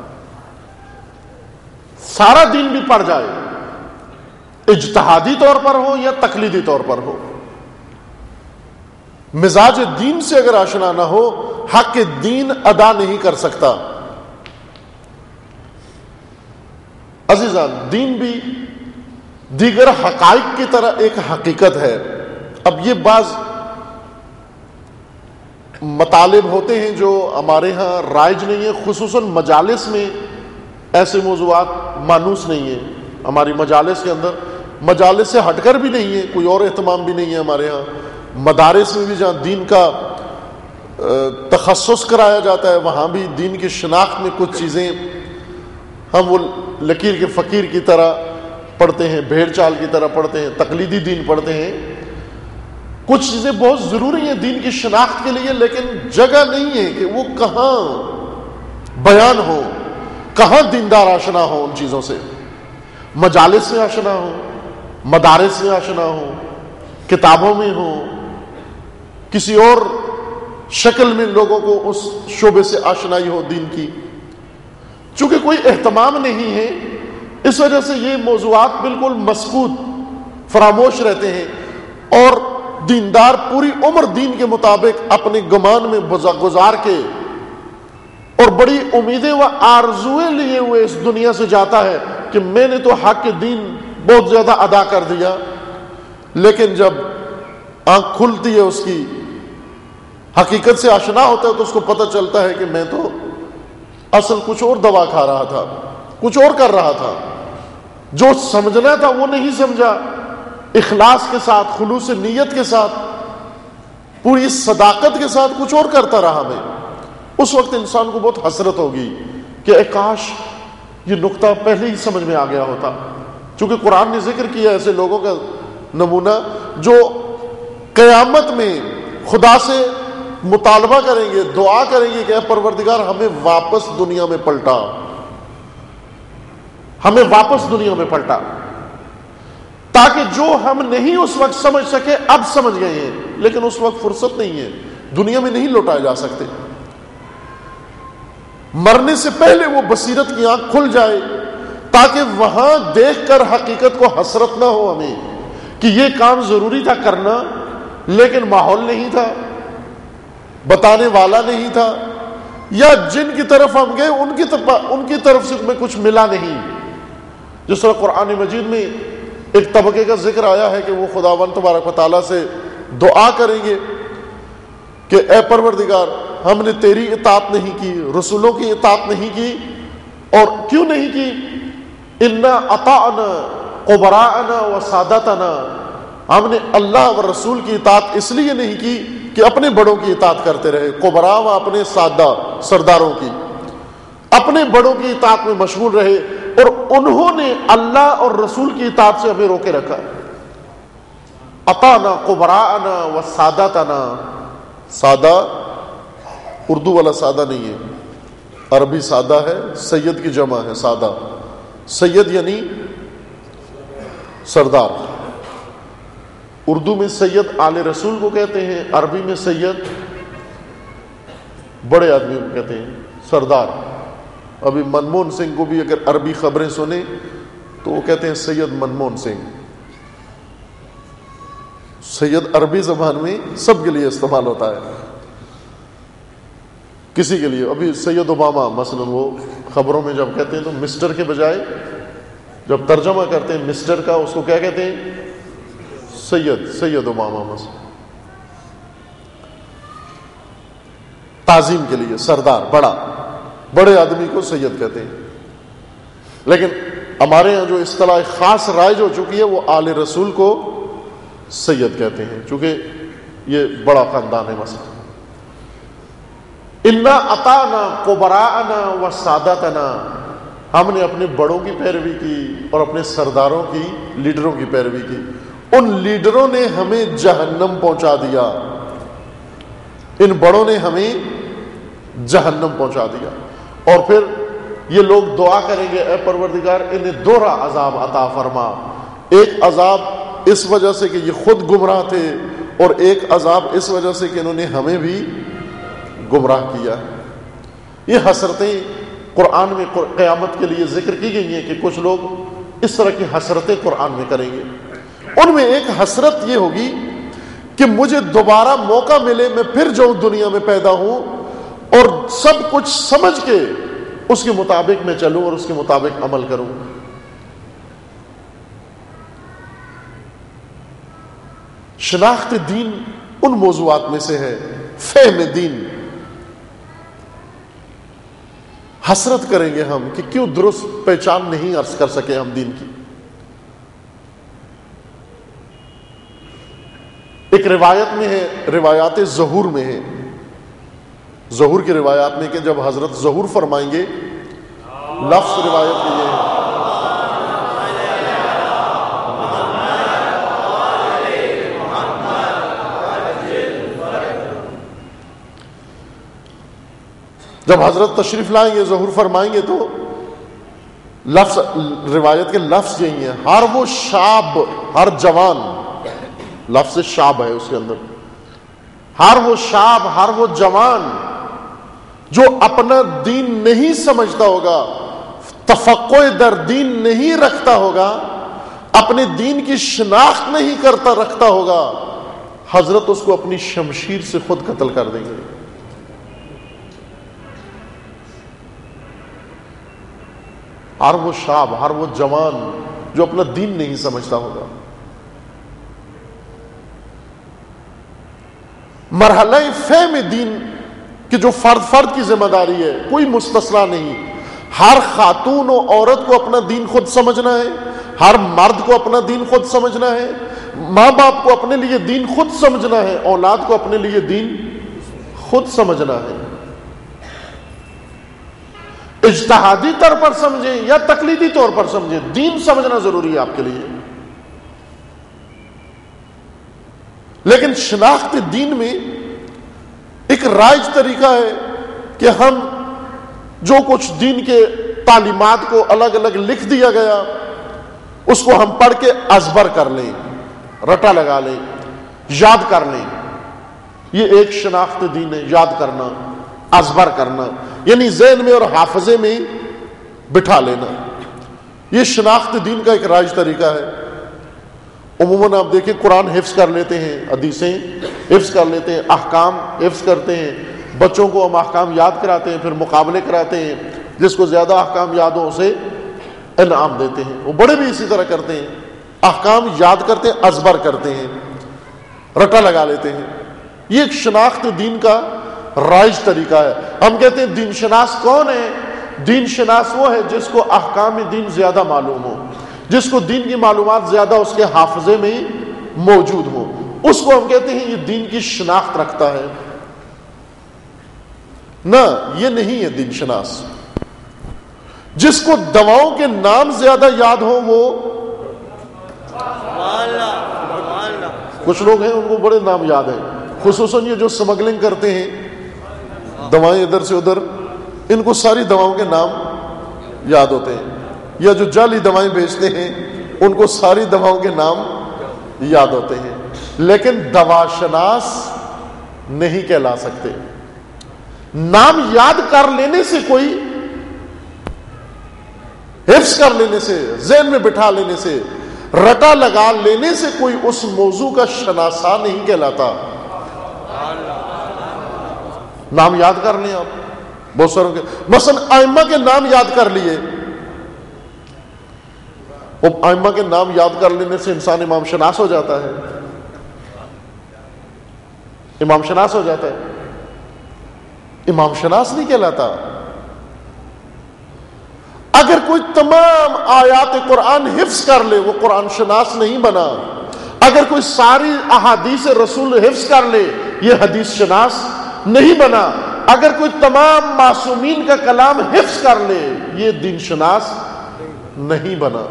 سارا دین بھی پڑھ جائے، اجتہادی طور پر ہو یا تقلیدی طور پر ہو، مزاج دین سے اگر آشنا نہ ہو، حق کے دین ادا نہیں کر سکتا۔ عزیزان، دین بھی دیگر حقائق کی طرح ایک حقیقت ہے۔ اب یہ بعض مطالب ہوتے ہیں جو ہمارے ہاں رائج نہیں ہے، خصوصاً مجالس میں ایسے موضوعات مانوس نہیں ہیں۔ ہماری مجالس کے اندر، مجالس سے ہٹ کر بھی نہیں ہے، کوئی اور اہتمام بھی نہیں ہے ہمارے ہاں۔ مدارس میں بھی جہاں دین کا تخصص کرایا جاتا ہے، وہاں بھی دین کی شناخت میں کچھ چیزیں ہم وہ لکیر کے فقیر کی طرح پڑھتے ہیں، بھیڑ چال کی طرح پڑھتے ہیں، تقلیدی دین پڑھتے ہیں۔ کچھ چیزیں بہت ضروری ہیں دین کی شناخت کے لیے، لیکن جگہ نہیں ہے کہ وہ کہاں بیان ہو، کہاں دیندار آشنا ہو ان چیزوں سے۔ مجالس میں آشنا ہو، مدارس میں آشنا ہو، کتابوں میں ہو، کسی اور شکل میں لوگوں کو اس شعبے سے آشنائی ہو دین کی، چونکہ کوئی اہتمام نہیں ہے، اس وجہ سے یہ موضوعات بالکل مسکوت، فراموش رہتے ہیں، اور دیندار پوری عمر دین کے مطابق اپنے گمان میں گزار کے اور بڑی امیدیں و آرزویں لیے ہوئے اس دنیا سے جاتا ہے کہ میں نے تو حق کے دین بہت زیادہ ادا کر دیا، لیکن جب آنکھ کھلتی ہے، اس کی حقیقت سے آشنا ہوتا ہے، تو اس کو پتہ چلتا ہے کہ میں تو اصل کچھ اور دوا کھا رہا تھا، کچھ اور کر رہا تھا، جو سمجھنا تھا وہ نہیں سمجھا، اخلاص کے ساتھ، خلوص نیت کے ساتھ، پوری صداقت کے ساتھ کچھ اور کرتا رہا میں۔ اس وقت انسان کو بہت حسرت ہوگی کہ اے کاش یہ نقطہ پہلے ہی سمجھ میں آ گیا ہوتا، چونکہ قرآن نے ذکر کیا ایسے لوگوں کا نمونہ جو قیامت میں خدا سے مطالبہ کریں گے، دعا کریں گے کہ اے پروردگار ہمیں واپس دنیا میں پلٹا، ہمیں واپس دنیا میں پلٹا، تاکہ جو ہم نہیں اس وقت سمجھ سکے اب سمجھ گئے ہیں، لیکن اس وقت فرصت نہیں ہے، دنیا میں نہیں لوٹائے جا سکتے۔ مرنے سے پہلے وہ بصیرت کی آنکھ کھل جائے تاکہ وہاں دیکھ کر حقیقت کو حسرت نہ ہو ہمیں کہ یہ کام ضروری تھا کرنا، لیکن ماحول نہیں تھا، بتانے والا نہیں تھا، یا جن کی طرف ہم گئے ان کی طرف سے ہمیں کچھ ملا نہیں۔ جس طرح قرآن مجید میں ایک طبقے کا ذکر آیا ہے کہ وہ خداوند تبارک و تعالیٰ سے دعا کریں گے کہ اے پروردگار ہم نے تیری اطاعت نہیں کی، رسولوں کی اطاعت نہیں کی، اور کیوں نہیں کی؟ انا اطعنا قبراءنا و سادتنا، ہم نے اللہ و رسول کی اطاعت اس لیے نہیں کی کہ اپنے بڑوں کی اطاعت کرتے رہے، قبراء و اپنے سادہ سرداروں کی، اپنے بڑوں کی اطاعت میں مشغول رہے، اور انہوں نے اللہ اور رسول کی اطاعت سے ہمیں روکے رکھا۔ اطعنا قبراءنا و سادتنا، سادہ اردو والا سادہ نہیں ہے، عربی سادہ ہے، سید کی جمع ہے سادہ، سید یعنی سردار، اردو میں سید آل رسول کو کہتے ہیں، عربی میں سید بڑے آدمی کو کہتے ہیں، سردار۔ ابھی منموہن سنگھ کو بھی اگر عربی خبریں سنیں تو وہ کہتے ہیں سید منموہن سنگھ۔ سید عربی زبان میں سب کے لیے استعمال ہوتا ہے، کسی کے لیے۔ ابھی سید اوباما مثلا وہ خبروں میں جب کہتے ہیں تو مسٹر کے بجائے جب ترجمہ کرتے ہیں مسٹر کا، اس کو کیا کہتے ہیں؟ سید اوباما مثلا، تعظیم کے لیے، سردار، بڑے آدمی کو سید کہتے ہیں۔ لیکن ہمارے ہاں جو اصطلاح خاص رائج ہو چکی ہے وہ آل رسول کو سید کہتے ہیں، چونکہ یہ بڑا خاندان ہے مثلا۔ انا اطعنا قبراءنا و سادتنا، ہم نے اپنے بڑوں کی پیروی کی اور اپنے سرداروں کی، لیڈروں کی پیروی کی، ان لیڈروں نے ہمیں جہنم پہنچا دیا، ان بڑوں نے ہمیں جہنم پہنچا دیا۔ اور پھر یہ لوگ دعا کریں گے اے پروردگار انہیں دوہرا عذاب عطا فرما، ایک عذاب اس وجہ سے کہ یہ خود گمراہ تھے، اور ایک عذاب اس وجہ سے کہ انہوں نے ہمیں بھی گمراہ کیا۔ یہ حسرتیں قرآن میں قیامت کے لیے ذکر کی گئی ہیں کہ کچھ لوگ اس طرح کی حسرتیں قرآن میں کریں گے۔ ان میں ایک حسرت یہ ہوگی کہ مجھے دوبارہ موقع ملے، میں پھر جاؤں دنیا میں پیدا ہوں اور سب کچھ سمجھ کے اس کے مطابق میں چلوں اور اس کے مطابق عمل کروں۔ شناخت دین ان موضوعات میں سے ہے، فہم دین۔ حسرت کریں گے ہم کہ کیوں درست پہچان نہیں عرض کر سکے ہم دین کی۔ ایک روایت میں ہے، روایات ظہور میں ہے، ظہور کی روایات میں کہ جب حضرت ظہور فرمائیں گے، لفظ روایت میں یہ ہے، جب حضرت تشریف لائیں گے، ظہور فرمائیں گے، تو لفظ روایت کے لفظ یہی ہیں، ہر وہ شاب، ہر جوان لفظ شاب ہے اس کے اندر. ہر وہ شاب، ہر وہ جوان جو اپنا دین نہیں سمجھتا ہوگا، تفقع در دین نہیں رکھتا ہوگا، اپنے دین کی شناخت نہیں رکھتا ہوگا، حضرت اس کو اپنی شمشیر سے خود قتل کر دیں گے. ہر وہ شاب، ہر وہ جوان جو اپنا دین نہیں سمجھتا ہوگا. مرحلہ فہم دین کہ جو فرد کی ذمہ داری ہے، کوئی مستثنا نہیں. ہر خاتون و عورت کو اپنا دین خود سمجھنا ہے، ہر مرد کو اپنا دین خود سمجھنا ہے، ماں باپ کو اپنے لیے دین خود سمجھنا ہے، اولاد کو اپنے لیے دین خود سمجھنا ہے. اجتہادی طور پر سمجھیں یا تقلیدی طور پر سمجھیں، دین سمجھنا ضروری ہے آپ کے لیے. لیکن شناخت دین میں ایک رائج طریقہ ہے کہ ہم جو کچھ دین کے تعلیمات کو الگ الگ لکھ دیا گیا اس کو ہم پڑھ کے ازبر کر لیں، رٹا لگا لیں، یاد کر لیں. یہ ایک شناخت دین ہے، یاد کرنا، ازبر کرنا، یعنی ذہن میں اور حافظے میں بٹھا لینا. یہ شناخت دین کا ایک رائج طریقہ ہے. عموماً آپ دیکھیں قرآن حفظ کر لیتے ہیں، حدیثیں حفظ کر لیتے ہیں، احکام حفظ کرتے ہیں. بچوں کو ہم احکام یاد کراتے ہیں، پھر مقابلے کراتے ہیں، جس کو زیادہ احکام یاد ہو اسے انعام دیتے ہیں. وہ بڑے بھی اسی طرح کرتے ہیں، احکام یاد کرتے ہیں، ازبر کرتے ہیں، رٹا لگا لیتے ہیں. یہ ایک شناخت دین کا رائج طریقہ ہے. ہم کہتے ہیں دین شناس کون ہے؟ دین شناس وہ ہے جس کو احکام دین زیادہ معلوم ہو، جس کو دین کی معلومات زیادہ اس کے حافظے میں موجود ہو، اس کو ہم کہتے ہیں یہ دین کی شناخت رکھتا ہے. نہ، یہ نہیں ہے دین شناس. جس کو دواؤں کے نام زیادہ یاد ہو وہ، کچھ لوگ ہیں ان کو بڑے نام یاد ہیں، خصوصاً یہ جو سمگلنگ کرتے ہیں دوائیں ادھر سے ادھر، ان کو ساری دواؤں کے نام یاد ہوتے ہیں. یا جو جعلی دوائیں بیچتے ہیں ان کو ساری دواؤں کے نام یاد ہوتے ہیں، لیکن دوا شناس نہیں کہلا سکتے. نام یاد کر لینے سے، کوئی حفظ کر لینے سے، ذہن میں بٹھا لینے سے، رٹا لگا لینے سے کوئی اس موضوع کا شناسا نہیں کہلاتا. نام یاد کر لیں آپ بہت ساروں کے، مثلا ائمہ کے نام یاد کر لیے. ائمہ کے نام یاد کر لینے سے انسان امام شناس ہو جاتا ہے، امام شناس ہو جاتا ہے. امام شناس نہیں کہلاتا. اگر کوئی تمام آیات قرآن حفظ کر لے وہ قرآن شناس نہیں بنا. اگر کوئی ساری احادیث رسول حفظ کر لے یہ حدیث شناس نہیں بنا. اگر کوئی تمام معصومین کا کلام حفظ کر لے یہ دین شناس نہیں بنا.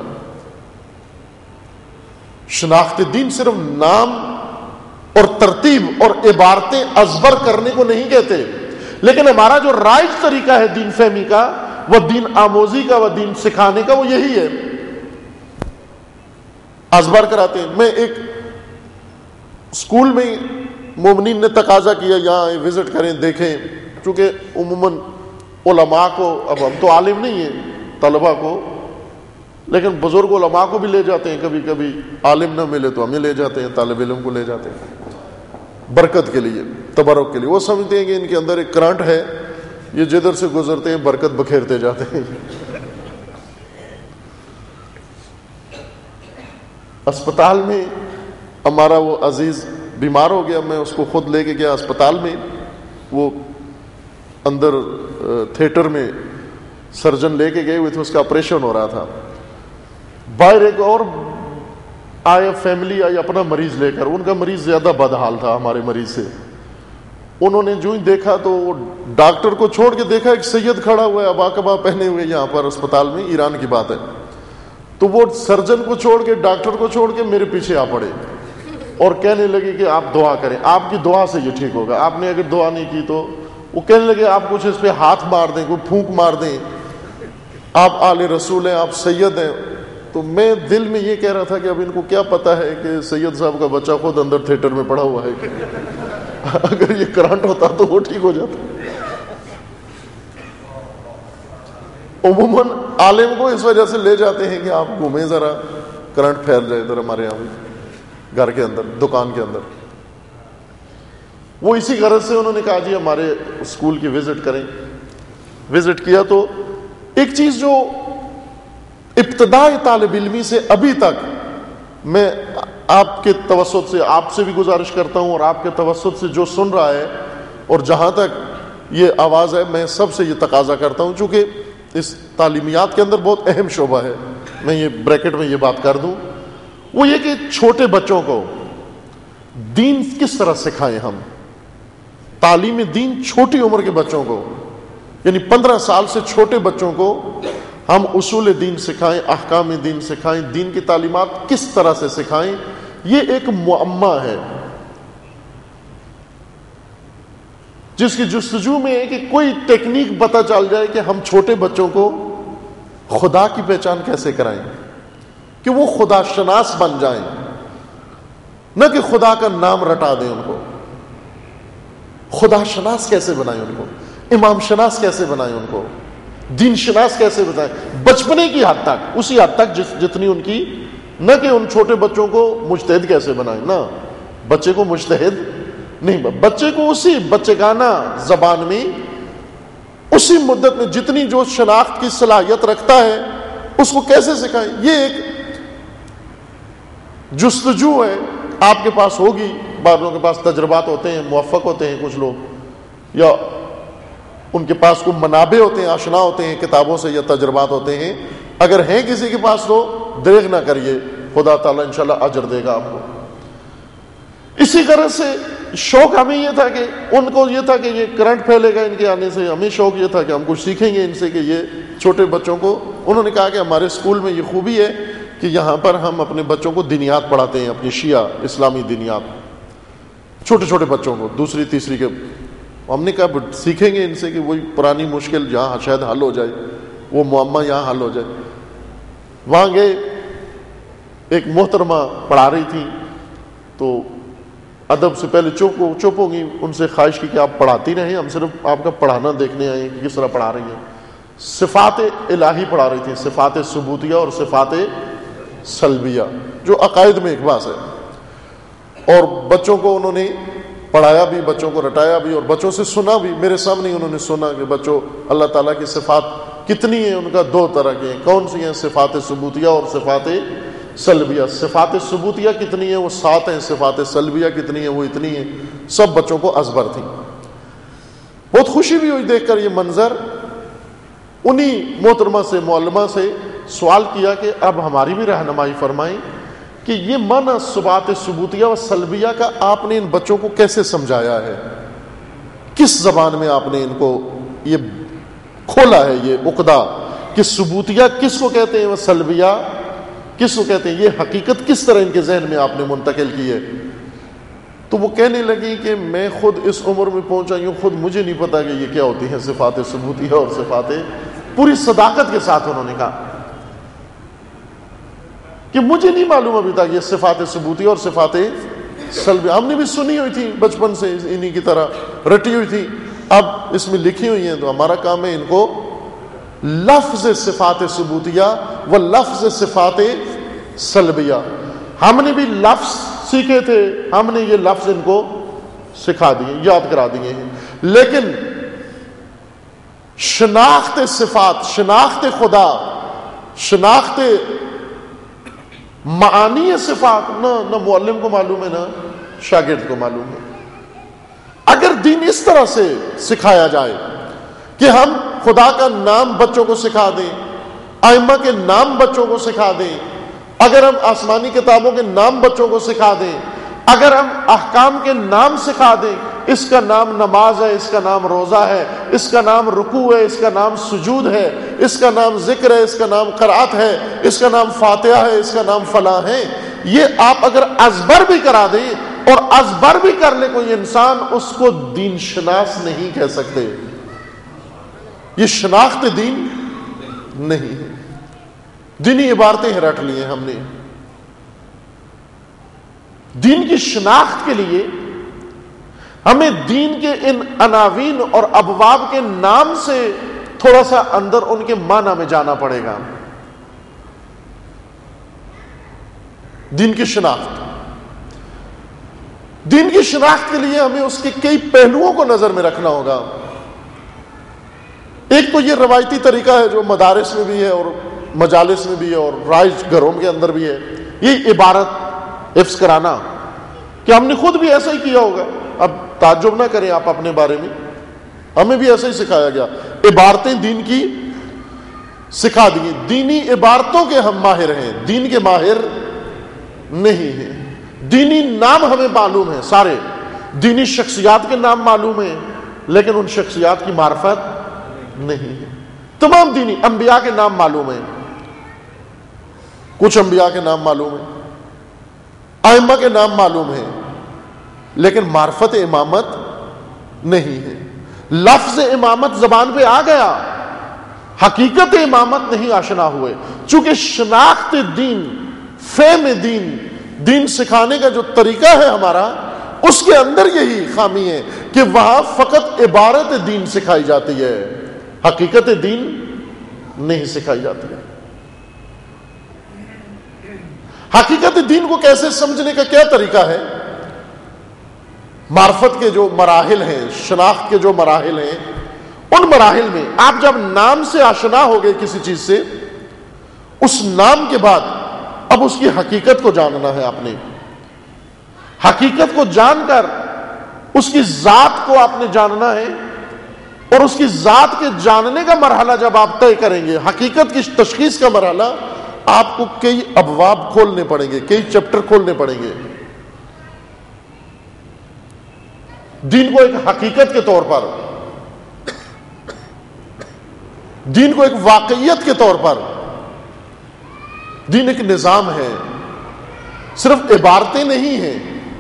شناخت دین صرف نام اور ترتیب اور عبارتیں ازبر کرنے کو نہیں کہتے، لیکن ہمارا جو رائج طریقہ ہے دین فہمی کا، وہ دین آموزی کا، وہ دین سکھانے کا، وہ یہی ہے، ازبر کراتے ہیں. میں ایک اسکول میں مومنین نے تقاضا کیا یہاں وزٹ کریں، دیکھیں، چونکہ عموماً علماء کو، اب ہم تو عالم نہیں ہیں، طلباء کو، لیکن بزرگ علماء کو بھی لے جاتے ہیں، کبھی کبھی عالم نہ ملے تو ہمیں لے جاتے ہیں، طالب علم کو لے جاتے ہیں برکت کے لیے، تبرک کے لیے. وہ سمجھتے ہیں کہ ان کے اندر ایک کرنٹ ہے، یہ جدھر سے گزرتے ہیں برکت بکھیرتے جاتے ہیں. اسپتال میں ہمارا وہ عزیز بیمار ہو گیا، میں اس کو خود لے کے گیا اسپتال میں. وہ اندر تھیٹر میں سرجن لے کے گئے ہوئے تھے، اس کا آپریشن ہو رہا تھا. باہر ایک اور آئے، فیملی آئی اپنا مریض لے کر. ان کا مریض زیادہ بدحال تھا ہمارے مریض سے. انہوں نے جو ہی دیکھا تو ڈاکٹر کو چھوڑ کے دیکھا ایک سید کھڑا ہوا ہے ابا کبا پہنے ہوئے یہاں پر اسپتال میں، ایران کی بات ہے. تو وہ سرجن کو چھوڑ کے، ڈاکٹر کو چھوڑ کے میرے پیچھے آ پڑے اور کہنے لگے کہ آپ دعا کریں، آپ کی دعا سے یہ ٹھیک ہوگا. آپ نے اگر دعا نہیں کی تو، وہ کہنے لگے آپ کچھ اس پہ ہاتھ مار دیں، کوئی پھونک مار دیں، آپ آل رسول ہیں، آپ سید ہیں. تو میں دل میں یہ کہہ رہا تھا کہ اب ان کو کیا پتا ہے کہ سید صاحب کا بچہ خود اندر تھیٹر میں پڑا ہوا ہے کہ اگر یہ کرنٹ ہوتا تو وہ ٹھیک ہو جاتا. عموماً عالم کو اس وجہ سے لے جاتے ہیں کہ آپ گھومیں ذرا, کرنٹ پھیل جائے ادھر ہمارے یہاں بھی گھر کے اندر, دکان کے اندر. وہ اسی غرض سے انہوں نے کہا جی ہمارے اسکول کی وزٹ کریں. وزٹ کیا تو ایک چیز جو ابتدائی طالب علمی سے ابھی تک میں آپ کے توسط سے, آپ سے بھی گزارش کرتا ہوں اور آپ کے توسط سے جو سن رہا ہے اور جہاں تک یہ آواز ہے, میں سب سے یہ تقاضا کرتا ہوں, چونکہ اس تعلیمیات کے اندر بہت اہم شعبہ ہے, میں یہ بریکٹ میں یہ بات کر دوں, وہ یہ کہ چھوٹے بچوں کو دین کس طرح سکھائیں ہم. تعلیم دین چھوٹی عمر کے بچوں کو, یعنی 15 سال سے چھوٹے بچوں کو ہم اصول دین سکھائیں, احکام دین سکھائیں, دین کی تعلیمات کس طرح سے سکھائیں. یہ ایک معمہ ہے جس کی جستجو میں ہے کہ کوئی ٹیکنیک پتہ چل جائے کہ ہم چھوٹے بچوں کو خدا کی پہچان کیسے کرائیں, کہ وہ خدا شناس بن جائیں, نہ کہ خدا کا نام رٹا دیں ان کو. خدا شناس کیسے بنائیں ان کو, امام شناس کیسے بنائیں ان کو, دین شناس کیسے بتائیں, بچپنے کی حد تک, اسی حد تک جتنی ان کی, نہ کہ ان چھوٹے بچوں کو مجتہد کیسے بنائیں. نہ, بچے کو مجتہد نہیں, بچے کو اسی بچگانہ زبان میں اسی مدت میں جتنی جو شناخت کی صلاحیت رکھتا ہے اس کو کیسے سکھائیں. یہ ایک جستجو ہے, آپ کے پاس ہوگی, بعضوں کے پاس تجربات ہوتے ہیں, موفق ہوتے ہیں کچھ لوگ, یا ان کے پاس کوئی منابع ہوتے ہیں, آشنا ہوتے ہیں کتابوں سے یا تجربات ہوتے ہیں. اگر ہیں کسی کے پاس تو دریغ نہ کریے, خدا تعالیٰ انشاءاللہ اجر دے گا آپ کو. اسی غرض سے شوق ہمیں یہ تھا کہ ان کو یہ تھا کہ یہ کرنٹ پھیلے گا ان کے آنے سے, ہمیں شوق یہ تھا کہ ہم کچھ سیکھیں گے ان سے, کہ یہ چھوٹے بچوں کو. انہوں نے کہا کہ ہمارے اسکول میں یہ خوبی ہے کہ یہاں پر ہم اپنے بچوں کو دینیات پڑھاتے ہیں, اپنی شیعہ اسلامی دینیات, چھوٹے چھوٹے بچوں کو, دوسری تیسری کے. ہم نے کہا سیکھیں گے ان سے کہ وہی پرانی مشکل جہاں شاید حل ہو جائے, وہ معمہ یہاں حل ہو جائے. وہاں گئے, ایک محترمہ پڑھا رہی تھی, تو ادب سے پہلے چپ ہوں گی, ان سے خواہش کی کہ آپ پڑھاتی رہیں, ہم صرف آپ کا پڑھانا دیکھنے آئے ہیں کہ کس طرح پڑھا رہی ہیں. صفات الہی پڑھا رہی تھی, صفات ثبوتیہ اور صفات سلبیہ, جو عقائد میں ایک بات ہے. اور بچوں کو انہوں نے پڑھایا بھی, بچوں کو رٹایا بھی, اور بچوں سے سنا بھی. میرے سامنے انہوں نے سنا کہ بچوں اللہ تعالیٰ کی صفات کتنی ہیں, ان کا 2 طرح کے ہیں. کون سی ہیں؟ صفات ثبوتیہ اور صفات سلبیہ. صفات ثبوتیہ کتنی ہیں؟ وہ 7 ہیں. صفات سلبیہ کتنی ہیں؟ وہ اتنی ہیں. سب بچوں کو ازبر تھی. بہت خوشی بھی ہوئی دیکھ کر یہ منظر. انہی محترمہ سے, معلمہ سے سوال کیا کہ اب ہماری بھی رہنمائی فرمائیں کہ یہ معنی صفات ثبوتیہ و سلبیہ کا آپ نے ان بچوں کو کیسے سمجھایا ہے, کس زبان میں آپ نے ان کو یہ کھولا ہے, یہ عقدہ کہ ثبوتیہ کس کو کہتے ہیں, وہ سلبیہ کس کو کہتے ہیں, یہ حقیقت کس طرح ان کے ذہن میں آپ نے منتقل کی ہے. تو وہ کہنے لگی کہ میں خود اس عمر میں پہنچا ہوں, خود مجھے نہیں پتا کہ یہ کیا ہوتی ہیں صفات ثبوتیہ اور صفات. پوری صداقت کے ساتھ انہوں نے کہا کہ مجھے نہیں معلوم ابھی تک یہ صفات ثبوتیہ اور صفات سلبیہ. ہم نے بھی سنی ہوئی تھی بچپن سے, انہی کی طرح رٹی ہوئی تھی, اب اس میں لکھی ہوئی ہیں. تو ہمارا کام ہے ان کو لفظ صفات ثبوتیہ و لفظ صفات سلبیہ. ہم نے بھی لفظ سیکھے تھے, ہم نے یہ لفظ ان کو سکھا دیے, یاد کرا دیے ہیں, لیکن شناخت صفات, شناخت خدا, شناخت معانی صفات نہ معلم کو معلوم ہے, نہ شاگرد کو معلوم ہے. اگر دین اس طرح سے سکھایا جائے کہ ہم خدا کا نام بچوں کو سکھا دیں, ائمہ کے نام بچوں کو سکھا دیں, اگر ہم آسمانی کتابوں کے نام بچوں کو سکھا دیں, اگر ہم احکام کے نام سکھا دیں, اس کا نام نماز ہے, اس کا نام روزہ ہے, اس کا نام رکوع ہے, اس کا نام سجود ہے, اس کا نام ذکر ہے, اس کا نام قرات ہے, اس کا نام فاتحہ ہے, اس کا نام فلاں ہے, یہ آپ اگر ازبر بھی کرا دیں اور ازبر بھی کر لے کوئی انسان, اس کو دین شناس نہیں کہہ سکتے. یہ شناخت دین نہیں ہے. دینی عبارتیں رٹ لی ہیں ہم نے. دین کی شناخت کے لیے ہمیں دین کے ان عناوین اور ابواب کے نام سے تھوڑا سا اندر ان کے معنی میں جانا پڑے گا. دین کی شناخت کے لیے ہمیں اس کے کئی پہلوؤں کو نظر میں رکھنا ہوگا. ایک تو یہ روایتی طریقہ ہے جو مدارس میں بھی ہے اور مجالس میں بھی ہے اور رائج گھروں کے اندر بھی ہے، یہ عبارت حفظ کرانا کہ ہم نے خود بھی ایسا ہی کیا ہوگا. اب تعجب نہ کریں آپ اپنے بارے میں، ہمیں بھی ایسا ہی سکھایا گیا. عبارتیں دین کی سکھا دی. دینی عبارتوں کے ہم ماہر ہیں، دین کے ماہر نہیں ہیں. دینی نام ہمیں معلوم ہیں، سارے دینی شخصیات کے نام معلوم ہیں، لیکن ان شخصیات کی معرفت نہیں ہے. تمام دینی انبیاء کے نام معلوم ہیں، کچھ انبیاء کے نام معلوم ہیں، ائمہ کے نام معلوم ہیں، لیکن معرفت امامت نہیں ہے. لفظ امامت زبان پہ آ گیا، حقیقت امامت نہیں آشنا ہوئے. چونکہ شناخت دین، فہم دین، دین سکھانے کا جو طریقہ ہے ہمارا، اس کے اندر یہی خامی ہے کہ وہاں فقط عبارت دین سکھائی جاتی ہے، حقیقت دین نہیں سکھائی جاتی ہے. حقیقت دین کو کیسے سمجھنے کا کیا طریقہ ہے؟ معرفت کے جو مراحل ہیں، شناخت کے جو مراحل ہیں، ان مراحل میں آپ جب نام سے آشنا ہو گئے کسی چیز سے، اس نام کے بعد اب اس کی حقیقت کو جاننا ہے. آپ نے حقیقت کو جان کر اس کی ذات کو آپ نے جاننا ہے، اور اس کی ذات کے جاننے کا مرحلہ جب آپ طے کریں گے، حقیقت کی تشخیص کا مرحلہ، آپ کو کئی ابواب کھولنے پڑیں گے، کئی چیپٹر کھولنے پڑیں گے. دین کو ایک حقیقت کے طور پر، دین کو ایک واقعیت کے طور پر، دین ایک نظام ہے، صرف عبارتیں نہیں ہیں.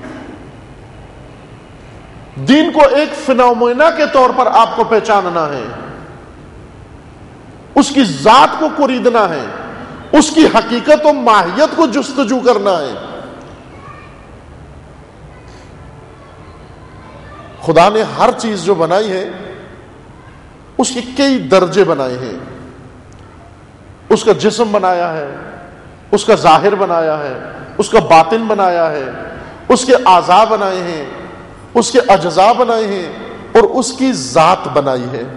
دین کو ایک فنومینا کے طور پر آپ کو پہچاننا ہے، اس کی ذات کو خریدنا ہے، اس کی حقیقت و ماہیت کو جستجو کرنا ہے. خدا نے ہر چیز جو بنائی ہے اس کے کئی درجے بنائے ہیں. اس کا جسم بنایا ہے، اس کا ظاہر بنایا ہے، اس کا باطن بنایا ہے، اس کے اعضاء بنائے ہیں، اس کے اجزاء بنائے ہیں، اور اس کی ذات بنائی ہے.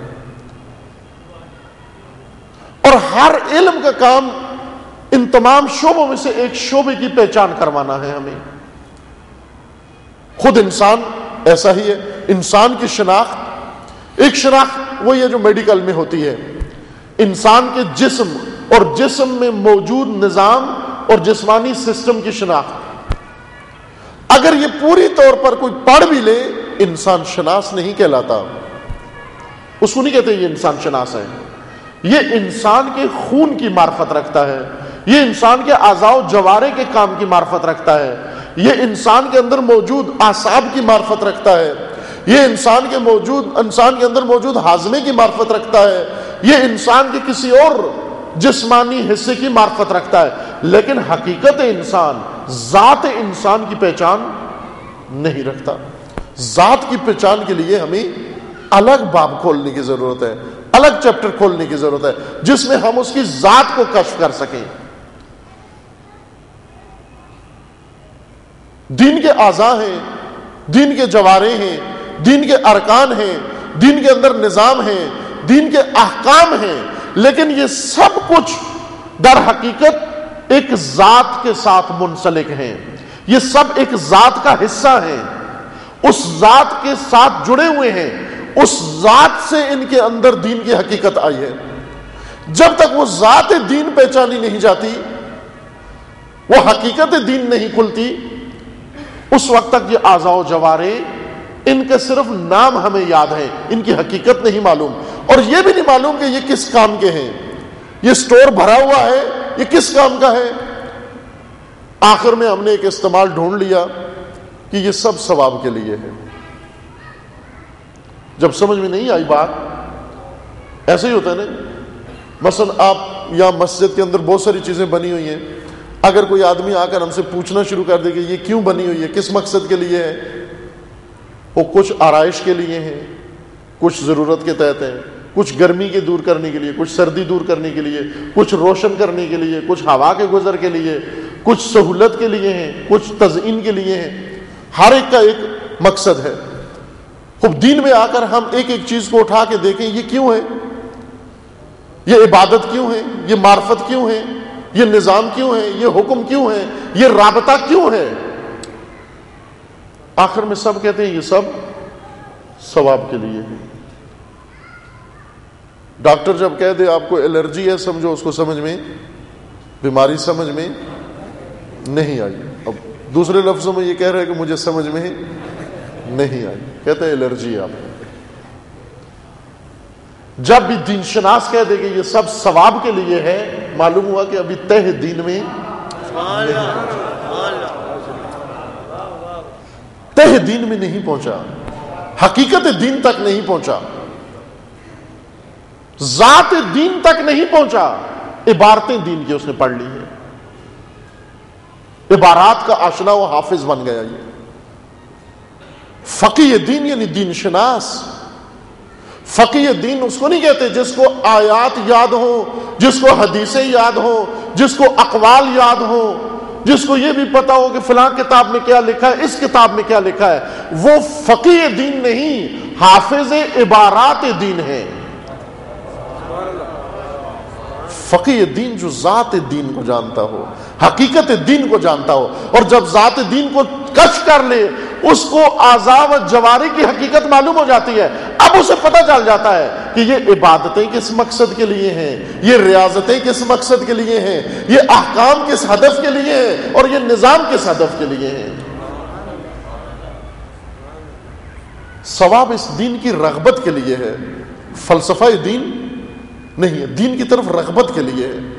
اور ہر علم کا کام ان تمام شعبوں میں سے ایک شعبے کی پہچان کروانا ہے ہمیں. خود انسان ایسا ہی ہے. انسان کی شناخت، ایک شناخت وہ یہ جو میڈیکل میں ہوتی ہے، انسان کے جسم اور جسم میں موجود نظام اور جسمانی سسٹم کی شناخت. اگر یہ پوری طور پر کوئی پڑھ بھی لے، انسان شناس نہیں کہلاتا. اس کو نہیں کہتے یہ انسان شناس ہے. یہ انسان کے خون کی معرفت رکھتا ہے، یہ انسان کے اعضاء و جوارے کے کام کی معرفت رکھتا ہے، یہ انسان کے اندر موجود اعصاب کی معرفت رکھتا ہے، یہ انسان کے اندر موجود ہاضمے کی معرفت رکھتا ہے، یہ انسان کے کسی اور جسمانی حصے کی معرفت رکھتا ہے. لیکن حقیقت انسان، ذات انسان کی پہچان نہیں رکھتا. ذات کی پہچان کے لیے ہمیں الگ باب کھولنے کی ضرورت ہے، الگ چیپٹر کھولنے کی ضرورت ہے، جس میں ہم اس کی ذات کو کشف کر سکیں. دین کے اعضاء ہیں، دین کے جوارے ہیں، دین کے ارکان ہیں، دین کے اندر نظام ہیں، دین کے احکام ہیں، لیکن یہ سب کچھ در حقیقت ایک ذات کے ساتھ منسلک ہیں. یہ سب ایک ذات کا حصہ ہیں، اس ذات کے ساتھ جڑے ہوئے ہیں. اس ذات سے ان کے اندر دین کی حقیقت آئی ہے. جب تک وہ ذات دین پہچانی نہیں جاتی، وہ حقیقت دین نہیں کھلتی، اس وقت تک یہ اعضاء و جوارے، ان کے صرف نام ہمیں یاد ہیں، ان کی حقیقت نہیں معلوم. اور یہ بھی نہیں معلوم کہ یہ کس کام کے ہیں. یہ سٹور بھرا ہوا ہے، یہ کس کام کا ہے. آخر میں ہم نے ایک استعمال ڈھونڈ لیا کہ یہ سب ثواب کے لیے ہے. جب سمجھ میں نہیں آئی بات، ایسے ہی ہوتا ہے نا. مثلا آپ یا مسجد کے اندر بہت ساری چیزیں بنی ہوئی ہیں، اگر کوئی آدمی آ کر ہم سے پوچھنا شروع کر دے کہ یہ کیوں بنی ہوئی ہے، کس مقصد کے لیے ہے، وہ کچھ آرائش کے لیے ہیں، کچھ ضرورت کے تحت ہیں، کچھ گرمی کے دور کرنے کے لیے، کچھ سردی دور کرنے کے لیے، کچھ روشن کرنے کے لیے، کچھ ہوا کے گزر کے لیے، کچھ سہولت کے لیے ہیں، کچھ تزئین کے لیے ہیں، ہر ایک کا ایک مقصد ہے۔ خب دین میں آ کر ہم ایک ایک چیز کو اٹھا کے دیکھیں یہ کیوں ہے، یہ عبادت کیوں ہے، یہ معرفت کیوں ہے، یہ نظام کیوں ہے، یہ حکم کیوں ہے، یہ رابطہ کیوں ہے، آخر میں سب کہتے ہیں یہ سب ثواب کے لیے ہے۔ ڈاکٹر جب کہہ دے آپ کو الرجی ہے، سمجھو اس کو سمجھ میں بیماری سمجھ میں نہیں آئی، اب دوسرے لفظوں میں یہ کہہ رہے کہ مجھے سمجھ میں نہیں آئی، کہتے ہیں الرجی ہے آپ کو۔ جب بھی دین شناس کہہ دے کہ یہ سب ثواب کے لیے ہے، معلوم ہوا کہ ابھی تہ دین میں تہ دین میں نہیں پہنچا، حقیقت دین تک نہیں پہنچا، ذات دین تک نہیں پہنچا، عبارتیں دین کی اس نے پڑھ لی ہیں، عبارات کا آشنا و حافظ بن گیا۔ یہ فقیہ دین یعنی دین شناس۔ فقیہ دین اس کو نہیں کہتے جس کو آیات یاد ہوں، جس کو حدیثیں یاد ہوں، جس کو اقوال یاد ہوں، جس کو یہ بھی پتا ہو کہ فلاں کتاب میں کیا لکھا ہے، اس کتاب میں کیا لکھا ہے، وہ فقیہ دین نہیں، حافظ عبارات دین ہے۔ فقیہ دین جو ذات دین کو جانتا ہو، حقیقت دین کو جانتا ہو، اور جب ذات دین کو کشف کر لے اس کو اعضاء و جوارح کی حقیقت معلوم ہو جاتی ہے، اب اسے پتہ چل جاتا ہے کہ یہ عبادتیں کس مقصد کے لیے ہیں، یہ ریاضتیں کس مقصد کے لیے ہیں، یہ احکام کس ہدف کے لیے ہیں، اور یہ نظام کس ہدف کے لیے ہیں۔ ثواب اس دین کی رغبت کے لیے ہے، فلسفہ دین نہیں ہے، دین کی طرف رغبت کے لیے ہے،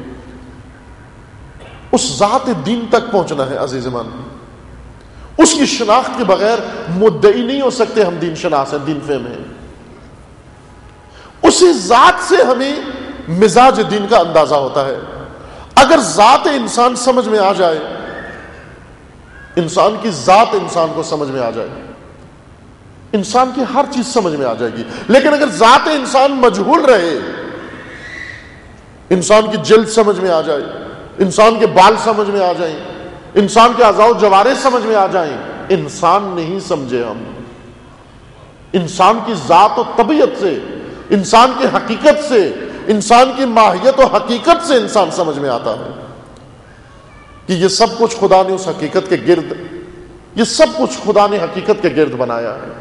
اس ذات دین تک پہنچنا ہے۔ عزیز من، اس کی شناخت کے بغیر مدعی نہیں ہو سکتے ہم دین شناس ہیں، دین فہم ہیں۔ اسی ذات سے ہمیں مزاج دین کا اندازہ ہوتا ہے۔ اگر ذات انسان سمجھ میں آ جائے، انسان کی ذات انسان کو سمجھ میں آ جائے، انسان کی ہر چیز سمجھ میں آ جائے گی۔ لیکن اگر ذات انسان مجہول رہے، انسان کی جلد سمجھ میں آ جائے، انسان کے بال سمجھ میں آ جائیں، انسان کے اعضاء و جوارح سمجھ میں آ جائیں، انسان نہیں سمجھے ہم۔ انسان کی ذات و طبیعت سے، انسان کی حقیقت سے، انسان کی ماہیت و حقیقت سے انسان سمجھ میں آتا ہے کہ یہ سب کچھ خدا نے اس حقیقت کے گرد، یہ سب کچھ خدا نے حقیقت کے گرد بنایا ہے۔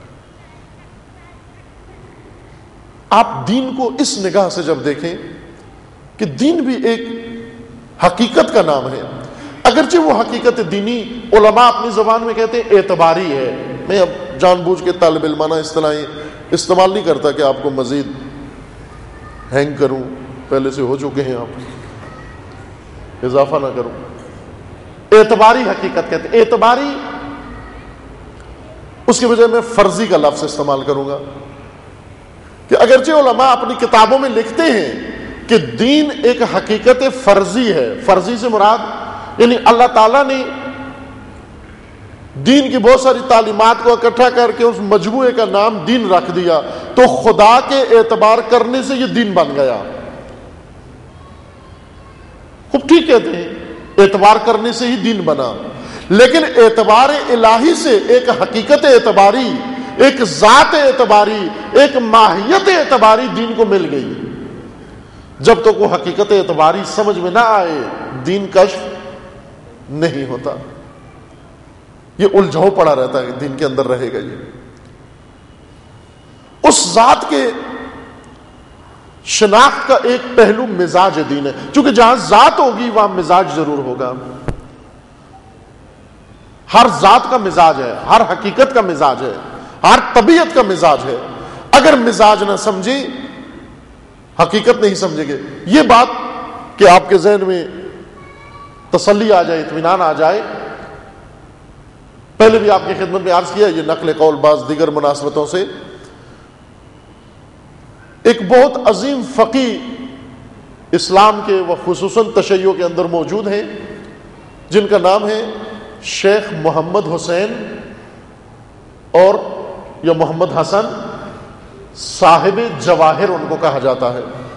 آپ دین کو اس نگاہ سے جب دیکھیں کہ دین بھی ایک حقیقت کا نام ہے، اگرچہ وہ حقیقت دینی علماء اپنی زبان میں کہتے ہیں اعتباری ہے۔ میں اب جان بوجھ کے طالب علمانہ اصطلاحیں استعمال نہیں کرتا کہ آپ کو مزید ہینگ کروں، پہلے سے ہو چکے ہیں، آپ اضافہ نہ کروں۔ اعتباری حقیقت کہتے ہیں، اعتباری، اس کی بجائے میں فرضی کا لفظ استعمال کروں گا کہ اگرچہ علماء اپنی کتابوں میں لکھتے ہیں کہ دین ایک حقیقت فرضی ہے، فرضی سے مراد یعنی اللہ تعالیٰ نے دین کی بہت ساری تعلیمات کو اکٹھا کر کے اس مجموعے کا نام دین رکھ دیا، تو خدا کے اعتبار کرنے سے یہ دین بن گیا۔ خوب ٹھیک کہتے ہیں، اعتبار کرنے سے ہی دین بنا، لیکن اعتبار الہی سے ایک حقیقت اعتباری، ایک ذات اعتباری، ایک ماہیت اعتباری دین کو مل گئی۔ جب تک وہ حقیقت اعتباری سمجھ میں نہ آئے، دین کشف نہیں ہوتا، یہ الجھاؤ پڑا رہتا ہے، دین کے اندر رہے گا۔ یہ اس ذات کے شناخت کا ایک پہلو مزاج دین ہے، چونکہ جہاں ذات ہوگی وہاں مزاج ضرور ہوگا۔ ہر ذات کا مزاج ہے، ہر حقیقت کا مزاج ہے، ہر طبیعت کا مزاج ہے۔ اگر مزاج نہ سمجھیں، حقیقت نہیں سمجھیں گے۔ یہ بات کہ آپ کے ذہن میں تسلی آ جائے، اطمینان آ جائے، پہلے بھی آپ کی خدمت میں عرض کیا، یہ نقل قول بعض دیگر مناسبتوں سے، ایک بہت عظیم فقیہ اسلام کے و خصوصاً تشیع کے اندر موجود ہیں، جن کا نام ہے شیخ محمد حسین اور یا محمد حسن صاحب جواہر ان کو کہا جاتا ہے۔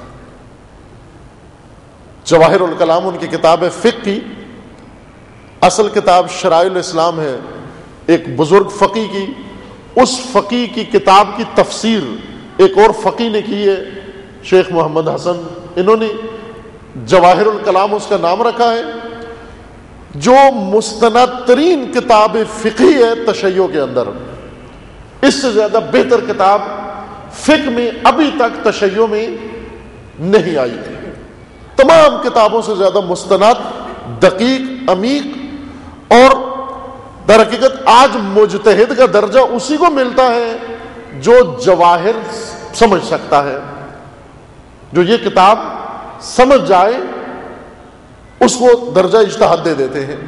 جواہر الکلام ان کی کتاب ہے فقہ کی، اصل کتاب شرائع الاسلام ہے، ایک بزرگ فقی کی، اس فقی کی کتاب کی تفسیر ایک اور فقی نے کی ہے، شیخ محمد حسن، انہوں نے جواہر الکلام اس کا نام رکھا ہے، جو مستند ترین کتاب فقہی ہے تشیع کے اندر۔ اس سے زیادہ بہتر کتاب فقہ میں ابھی تک تشیع میں نہیں آئی، تمام کتابوں سے زیادہ مستند، دقیق، عمیق، اور در حقیقت آج مجتہد کا درجہ اسی کو ملتا ہے جو جواہر سمجھ سکتا ہے، جو یہ کتاب سمجھ جائے اس کو درجہ اجتہاد دے دیتے ہیں۔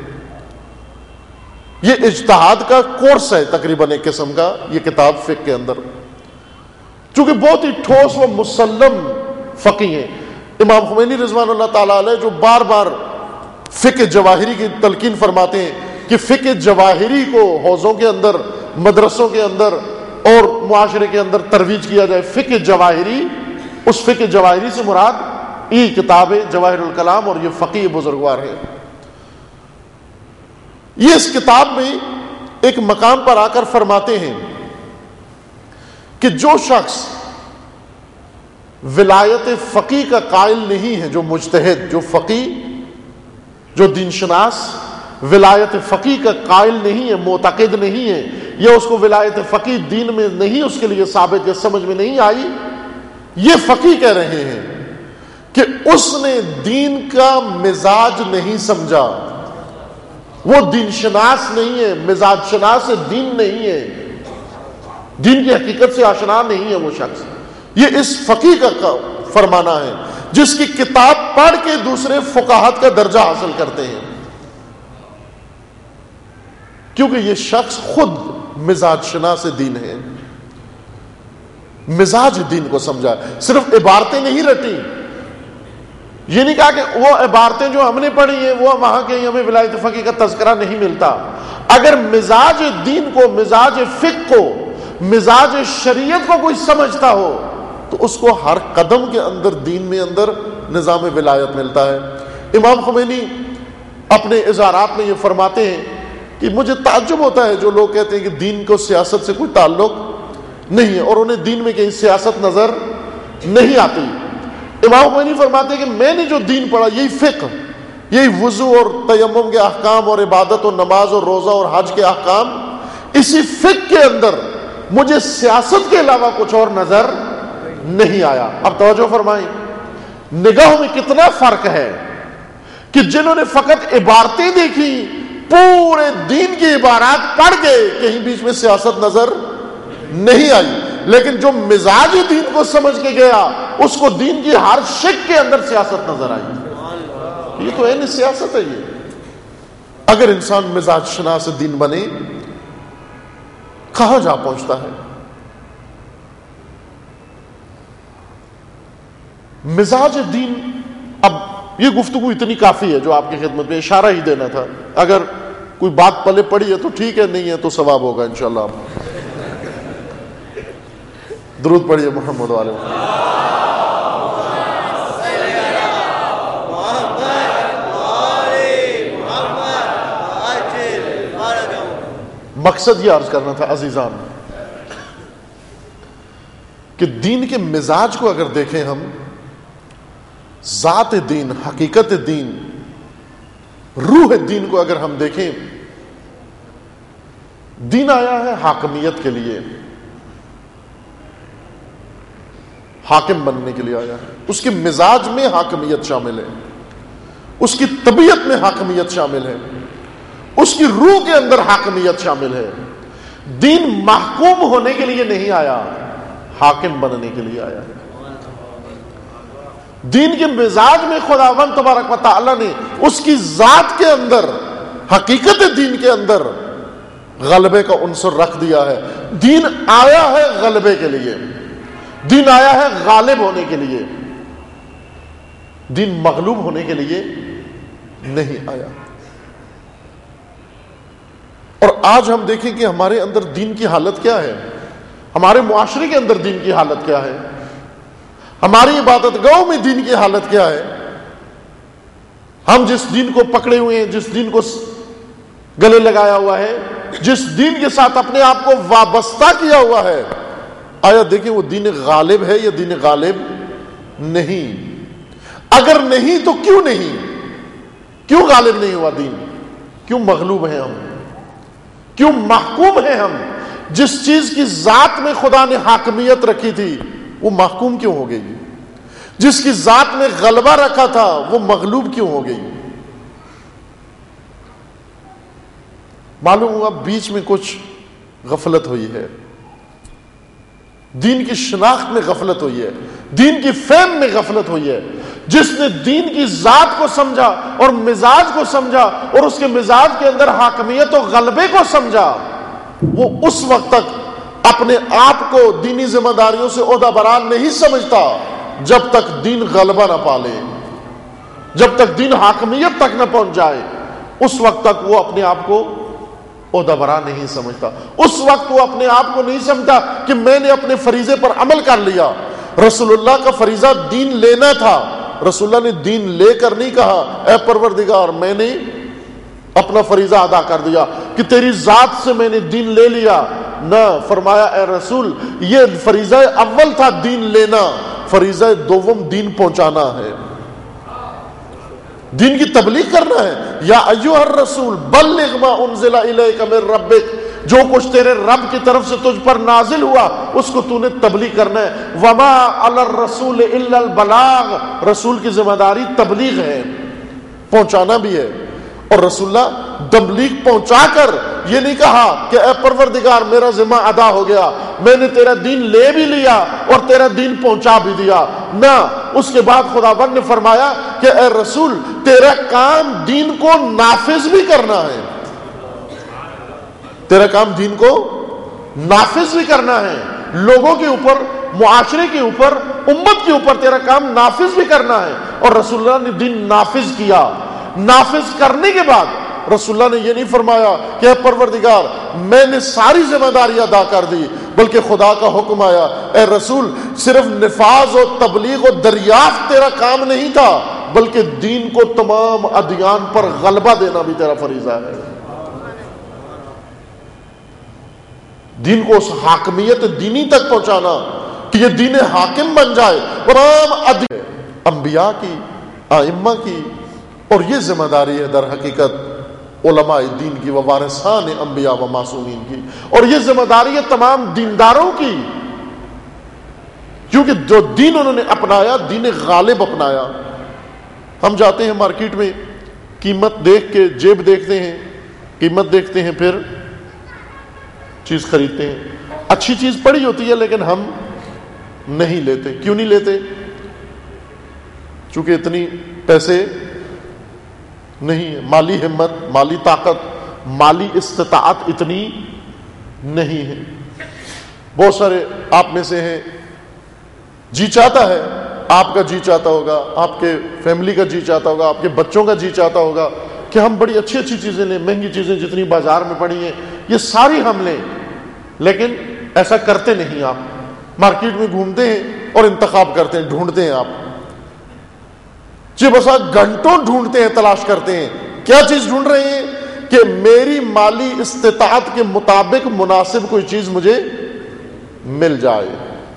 یہ اجتہاد کا کورس ہے تقریباً ایک قسم کا یہ کتاب فقہ کے اندر، چونکہ بہت ہی ٹھوس و مسلم فقی ہیں۔ امام خمینی رضوان اللہ تعالیٰ علیہ جو بار بار فقہ جواہری کی تلقین فرماتے ہیں کہ فقہ جواہری کو حوزوں کے اندر، مدرسوں کے اندر اور معاشرے کے اندر ترویج کیا جائے، فقہ جواہری، اس فقہ جواہری سے مراد یہ کتاب ہے جواہر الکلام، اور یہ فقی بزرگوار ہے۔ یہ اس کتاب میں ایک مقام پر آ کر فرماتے ہیں کہ جو شخص ولایت فقی کا قائل نہیں ہے، جو مجتہد، جو فقی، جو دین شناس ولایت فقی کا قائل نہیں ہے، معتقد نہیں ہے، یا اس کو ولایت فقی دین میں نہیں اس کے لیے ثابت یا سمجھ میں نہیں آئی، یہ فقی کہہ رہے ہیں کہ اس نے دین کا مزاج نہیں سمجھا، وہ دین شناس نہیں ہے، مزاج شناس دین نہیں ہے، دین کی حقیقت سے آشنا نہیں ہے وہ شخص۔ یہ اس فقی کا فرمانا ہے جس کی کتاب پڑھ کے دوسرے فقاہت کا درجہ حاصل کرتے ہیں، کیونکہ یہ شخص خود مزاج شناس دین ہے، مزاج دین کو سمجھا، صرف عبارتیں نہیں رٹی۔ یہ نہیں کہا کہ وہ عبارتیں جو ہم نے پڑھی ہیں وہ وہاں کے ہمیں ولایت فقی کا تذکرہ نہیں ملتا۔ اگر مزاج دین کو، مزاج فقہ کو، مزاج شریعت کو کوئی سمجھتا ہو تو اس کو ہر قدم کے اندر دین میں اندر نظام ولایت ملتا ہے۔ امام خمینی اپنے اظہارات میں یہ فرماتے ہیں کہ مجھے تعجب ہوتا ہے جو لوگ کہتے ہیں کہ دین کو سیاست سے کوئی تعلق نہیں ہے، اور انہیں دین میں کہیں سیاست نظر نہیں آتی۔ امام خمینی فرماتے ہیں کہ میں نے جو دین پڑھا، یہی فقہ، یہی وضو اور تیمم کے احکام اور عبادت اور نماز اور روزہ اور حج کے احکام، اسی فقہ کے اندر مجھے سیاست کے علاوہ کچھ اور نظر نہیں آیا۔ اب توجہ فرمائیں، نگاہوں میں کتنا فرق ہے کہ جنہوں نے فقط عبارتیں دیکھی، پورے دین کی عبارات پڑھ گئے، کہیں بیچ میں سیاست نظر نہیں آئی، لیکن جو مزاج دین کو سمجھ کے گیا اس کو دین کی ہر شق کے اندر سیاست نظر آئی۔ یہ تو عین سیاست ہے۔ یہ اگر انسان مزاج شناس دین بنے کہاں جا پہنچتا ہے؟ مزاج دین، اب یہ گفتگو اتنی کافی ہے جو آپ کی خدمت میں اشارہ ہی دینا تھا، اگر کوئی بات پلے پڑی ہے تو ٹھیک ہے، نہیں ہے تو ثواب ہوگا انشاءاللہ۔ درود پڑھیے محمد والے۔ مقصد یہ عرض کرنا تھا عزیزان کہ دین کے مزاج کو اگر دیکھیں ہم، ذات دین، حقیقت دین، روح دین کو اگر ہم دیکھیں، دین آیا ہے حاکمیت کے لیے، حاکم بننے کے لیے آیا ہے۔ اس کے مزاج میں حاکمیت شامل ہے، اس کی طبیعت میں حاکمیت شامل ہے، اس کی روح کے اندر حاکمیت شامل ہے۔ دین محکوم ہونے کے لیے نہیں آیا، حاکم بننے کے لیے آیا ہے۔ دین کے مزاج میں خداوند تبارک و تعالی نے اس کی ذات کے اندر، حقیقت دین کے اندر غلبے کا عنصر رکھ دیا ہے۔ دین آیا ہے غلبے کے لیے، دین آیا ہے غالب ہونے کے لیے۔ دین مغلوب ہونے کے لیے نہیں آیا۔ اور آج ہم دیکھیں کہ ہمارے اندر دین کی حالت کیا ہے، ہمارے معاشرے کے اندر دین کی حالت کیا ہے، ہماری عبادت گاہوں میں دین کی حالت کیا ہے۔ ہم جس دین کو پکڑے ہوئے ہیں، جس دین کو گلے لگایا ہوا ہے، جس دین کے ساتھ اپنے آپ کو وابستہ کیا ہوا ہے، آیا دیکھیں وہ دین غالب ہے یا دین غالب نہیں؟ اگر نہیں تو کیوں نہیں؟ کیوں غالب نہیں ہوا دین؟ کیوں مغلوب ہیں ہم؟ کیوں محکوم ہیں ہم؟ جس چیز کی ذات میں خدا نے حاکمیت رکھی تھی وہ محکوم کیوں ہو گئی؟ جس کی ذات میں غلبہ رکھا تھا وہ مغلوب کیوں ہو گئی؟ معلوم ہوا بیچ میں کچھ غفلت ہوئی ہے، دین کی شناخت میں غفلت ہوئی ہے، دین کی فہم میں غفلت ہوئی ہے۔ جس نے دین کی ذات کو سمجھا اور مزاج کو سمجھا اور اس کے مزاج کے اندر حاکمیت و غلبے کو سمجھا، وہ اس وقت تک اپنے آپ کو دینی ذمہ داریوں سے عہدہ برا نہیں سمجھتا جب تک دین غلبہ نہ پالے، جب تک دین حاکمیت تک نہ پہنچ جائے، اس وقت تک وہ اپنے آپ کو عہدہ برا نہیں سمجھتا۔ اس وقت وہ اپنے آپ کو نہیں سمجھتا کہ میں نے اپنے فریضے پر عمل کر لیا۔ رسول اللہ کا فریضہ دین لینا تھا، رسول اللہ نے دین لے کر نہیں کہا اے پروردگار میں نے اپنا فریضہ ادا کر دیا کہ تیری ذات سے میں نے دین لے لیا، نہ، فرمایا اے رسول یہ فریضہ اول تھا دین لینا، فریضہ دوم دین پہنچانا ہے، دین کی تبلیغ کرنا ہے۔ یا ایھا الرسول بلغ ما انزل الیک من ربک، جو کچھ تیرے رب کی طرف سے تجھ پر نازل ہوا اس کو تو نے تبلیغ کرنا ہے۔ وما علی الرسول الا البلاغ، رسول کی ذمہ داری تبلیغ ہے، پہنچانا بھی ہے۔ اور رسول اللہ تبلیغ پہنچا کر یہ نہیں کہا کہ اے پروردگار میرا ذمہ ادا ہو گیا، میں نے تیرا دین لے بھی لیا اور تیرا دین پہنچا بھی دیا، نہ، اس کے بعد خداوند نے فرمایا کہ اے رسول تیرا کام دین کو نافذ بھی کرنا ہے، تیرا کام دین کو نافذ بھی کرنا ہے، لوگوں کے اوپر، معاشرے کے اوپر، امت کے اوپر تیرا کام نافذ بھی کرنا ہے۔ اور رسول اللہ نے دین نافذ کیا۔ نافذ کرنے کے بعد رسول اللہ نے یہ نہیں فرمایا کہ اے پروردگار میں نے ساری ذمہ داری ادا کر دی، بلکہ خدا کا حکم آیا اے رسول صرف نفاذ و تبلیغ و دریافت تیرا کام نہیں تھا، بلکہ دین کو تمام ادیان پر غلبہ دینا بھی تیرا فریضہ ہے۔ دین کو اس حاکمیت دینی تک پہنچانا کہ یہ دین حاکم بن جائے، تمام انبیاء کی، ائمہ کی، اور یہ ذمہ داری ہے در حقیقت علماء دین کی و وارثان انبیاء و معصومین کی، اور یہ ذمہ داری ہے تمام دینداروں کی، کیونکہ جو دین انہوں نے اپنایا دین غالب اپنایا۔ ہم جاتے ہیں مارکیٹ میں، قیمت دیکھ کے جیب دیکھتے ہیں، قیمت دیکھتے ہیں، پھر چیز خریدتے ہیں۔ اچھی چیز پڑی ہوتی ہے لیکن ہم نہیں لیتے۔ کیوں نہیں لیتے؟ چونکہ اتنی پیسے نہیں ہے، مالی ہمت، مالی طاقت، مالی استطاعت اتنی نہیں ہے۔ بہت سارے آپ میں سے ہیں، جی چاہتا ہے، آپ کا جی چاہتا ہوگا، آپ کے فیملی کا جی چاہتا ہوگا، آپ کے بچوں کا جی چاہتا ہوگا کہ ہم بڑی اچھی اچھی چیزیں لیں، مہنگی چیزیں جتنی بازار میں پڑی ہیں یہ ساری ہم لیں، لیکن ایسا کرتے نہیں۔ آپ مارکیٹ میں گھومتے ہیں اور انتخاب کرتے ہیں، ڈھونڈتے ہیں، آپ جی بسا گھنٹوں ڈھونڈتے ہیں، تلاش کرتے ہیں۔ کیا چیز ڈھونڈ رہے ہیں؟ کہ میری مالی استطاعت کے مطابق مناسب کوئی چیز مجھے مل جائے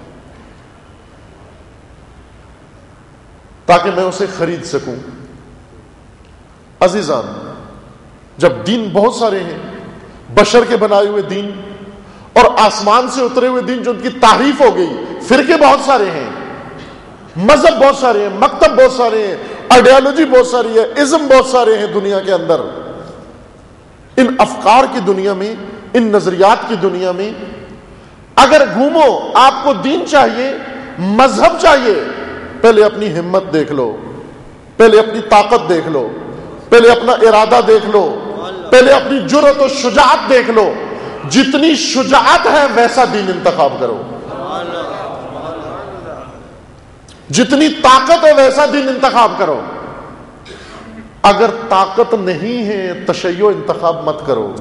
تاکہ میں اسے خرید سکوں۔ عزیزان، جب دین بہت سارے ہیں، بشر کے بنائے ہوئے دین اور آسمان سے اترے ہوئے دین جو ان کی تعریف ہو گئی، فرقے بہت سارے ہیں، مذہب بہت سارے ہیں، مکتب بہت سارے ہیں، آئیڈیالوجی بہت ساری ہے، ازم بہت سارے ہیں دنیا کے اندر۔ ان افکار کی دنیا میں، ان نظریات کی دنیا میں اگر گھومو، آپ کو دین چاہیے، مذہب چاہیے، پہلے اپنی ہمت دیکھ لو، پہلے اپنی طاقت دیکھ لو، پہلے اپنا ارادہ دیکھ لو، پہلے اپنی جرأت و شجاعت دیکھ لو۔ جتنی شجاعت ہے ویسا دین انتخاب کرو۔ جتنی طاقت ہے ویسا دین انتخاب کرو. اگر طاقت نہیں ہے تشیع انتخاب مت کرو.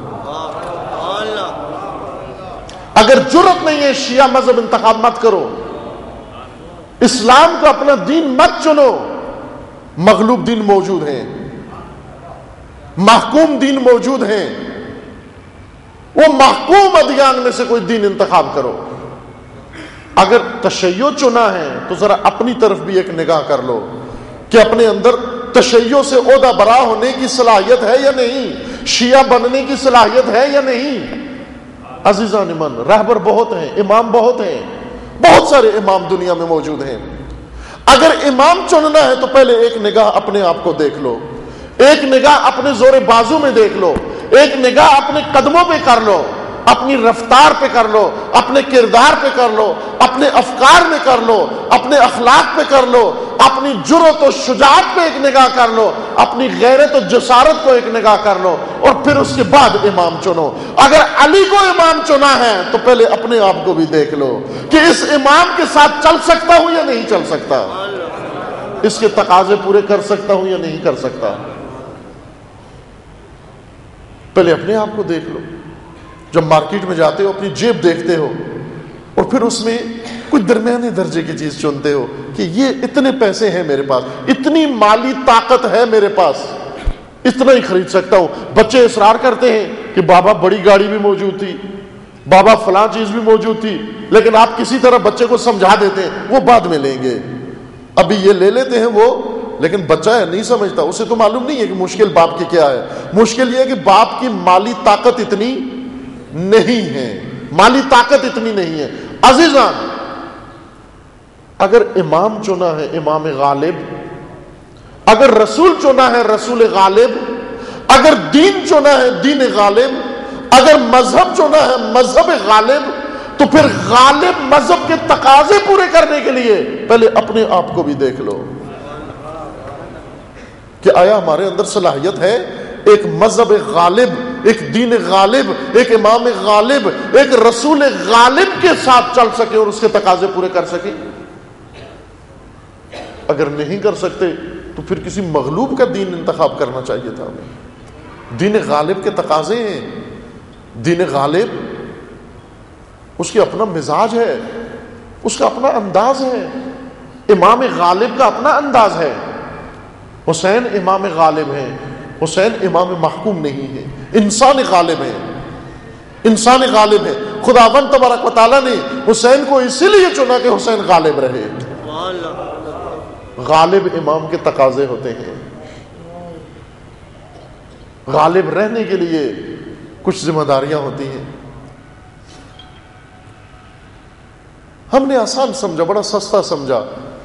اگر جرت نہیں ہے شیعہ مذہب انتخاب مت کرو. اسلام کو اپنا دین مت چنو. مغلوب دین موجود ہیں, محکوم دین موجود ہیں, وہ محکوم ادیان میں سے کوئی دین انتخاب کرو. اگر تشیع چنا ہے تو ذرا اپنی طرف بھی ایک نگاہ کر لو کہ اپنے اندر تشیع سے عہدہ برا ہونے کی صلاحیت ہے یا نہیں, شیعہ بننے کی صلاحیت ہے یا نہیں. عزیزان ایمان, رہبر بہت ہیں, امام بہت ہیں, بہت سارے امام دنیا میں موجود ہیں. اگر امام چننا ہے تو پہلے ایک نگاہ اپنے آپ کو دیکھ لو, ایک نگاہ اپنے زور بازو میں دیکھ لو, ایک نگاہ اپنے قدموں پہ کر لو, اپنی رفتار پہ کر لو, اپنے کردار پہ کر لو, اپنے افکار میں کر لو, اپنے اخلاق پہ کر لو, اپنی جرأت و شجاعت پہ ایک نگاہ کر لو, اپنی غیرت و جسارت کو ایک نگاہ کر لو, اور پھر اس کے بعد امام چنو. اگر علی کو امام چنا ہے تو پہلے اپنے آپ کو بھی دیکھ لو کہ اس امام کے ساتھ چل سکتا ہوں یا نہیں چل سکتا, اس کے تقاضے پورے کر سکتا ہوں یا نہیں کر سکتا. پہلے اپنے آپ کو دیکھ لو. جب مارکیٹ میں جاتے ہو اپنی جیب دیکھتے ہو اور پھر اس میں کچھ درمیانے درجے کی چیز چنتے ہو کہ یہ اتنے پیسے ہیں میرے پاس, اتنی مالی طاقت ہے میرے پاس, اتنا ہی خرید سکتا ہوں. بچے اصرار کرتے ہیں کہ بابا بڑی گاڑی بھی موجود تھی, بابا فلاں چیز بھی موجود تھی, لیکن آپ کسی طرح بچے کو سمجھا دیتے ہیں وہ بعد میں لیں گے, ابھی یہ لے لیتے ہیں وہ, لیکن بچہ ہے نہیں سمجھتا, اسے تو معلوم نہیں ہے کہ مشکل باپ کی کیا ہے. مشکل یہ ہے کہ باپ کی مالی طاقت اتنی نہیں ہے, مالی طاقت اتنی نہیں ہے. عزیزان, اگر امام چنا ہے امام غالب, اگر رسول چنا ہے رسول غالب, اگر دین چنا ہے دین غالب, اگر مذہب چنا ہے مذہب غالب, تو پھر غالب مذہب کے تقاضے پورے کرنے کے لیے پہلے اپنے آپ کو بھی دیکھ لو کہ آیا ہمارے اندر صلاحیت ہے ایک مذہب غالب, ایک دین غالب, ایک امام غالب, ایک رسول غالب کے ساتھ چل سکے اور اس کے تقاضے پورے کر سکے. اگر نہیں کر سکتے تو پھر کسی مغلوب کا دین انتخاب کرنا چاہیے تھا ہمیں. دین غالب کے تقاضے ہیں. دین غالب اس کی اپنا مزاج ہے, اس کا اپنا انداز ہے. امام غالب کا اپنا انداز ہے. حسین امام غالب ہیں, حسین امام محکوم نہیں ہے, انسان غالب ہے, انسان غالب ہے. خداوند تبارک و تعالیٰ نے حسین کو اسی لیے چنا کہ حسین غالب رہے. غالب امام کے تقاضے ہوتے ہیں. غالب رہنے کے لیے کچھ ذمہ داریاں ہوتی ہیں. ہم نے آسان سمجھا, بڑا سستا سمجھا,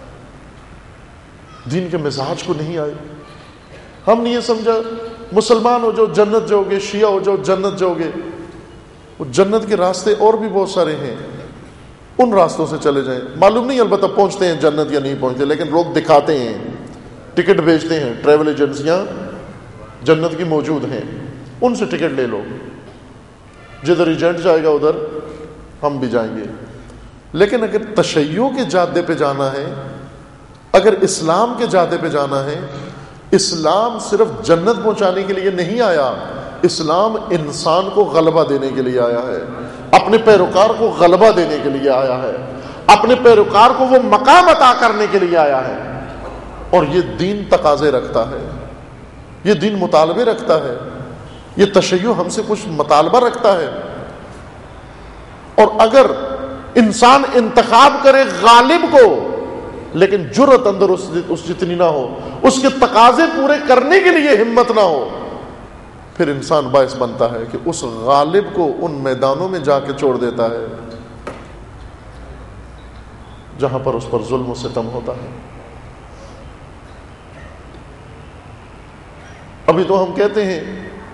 دین کے مزاج کو نہیں آئے. ہم نے یہ سمجھا مسلمان ہو جو جنت جاؤ گے, شیعہ ہو جو جنت جاؤ گے. وہ جنت کے راستے اور بھی بہت سارے ہیں, ان راستوں سے چلے جائیں. معلوم نہیں البتہ پہنچتے ہیں جنت یا نہیں پہنچتے, لیکن لوگ دکھاتے ہیں, ٹکٹ بھیجتے ہیں, ٹریول ایجنسیاں جنت کی موجود ہیں, ان سے ٹکٹ لے لو. جدھر ایجنٹ جائے گا ادھر ہم بھی جائیں گے. لیکن اگر تشیع کے جادے پہ جانا ہے, اگر اسلام کے جادے پہ جانا ہے, اسلام صرف جنت پہنچانے کے لیے نہیں آیا, اسلام انسان کو غلبہ دینے کے لیے آیا ہے, اپنے پیروکار کو غلبہ دینے کے لیے آیا ہے, اپنے پیروکار کو وہ مقام عطا کرنے کے لیے آیا ہے. اور یہ دین تقاضے رکھتا ہے, یہ دین مطالبے رکھتا ہے, یہ تشیع ہم سے کچھ مطالبہ رکھتا ہے. اور اگر انسان انتخاب کرے غالب کو لیکن جرأت اندر اس جتنی نہ ہو, اس کے تقاضے پورے کرنے کے لیے ہمت نہ ہو, پھر انسان باعث بنتا ہے کہ اس غالب کو ان میدانوں میں جا کے چھوڑ دیتا ہے جہاں پر اس پر ظلم و ستم ہوتا ہے. ابھی تو ہم کہتے ہیں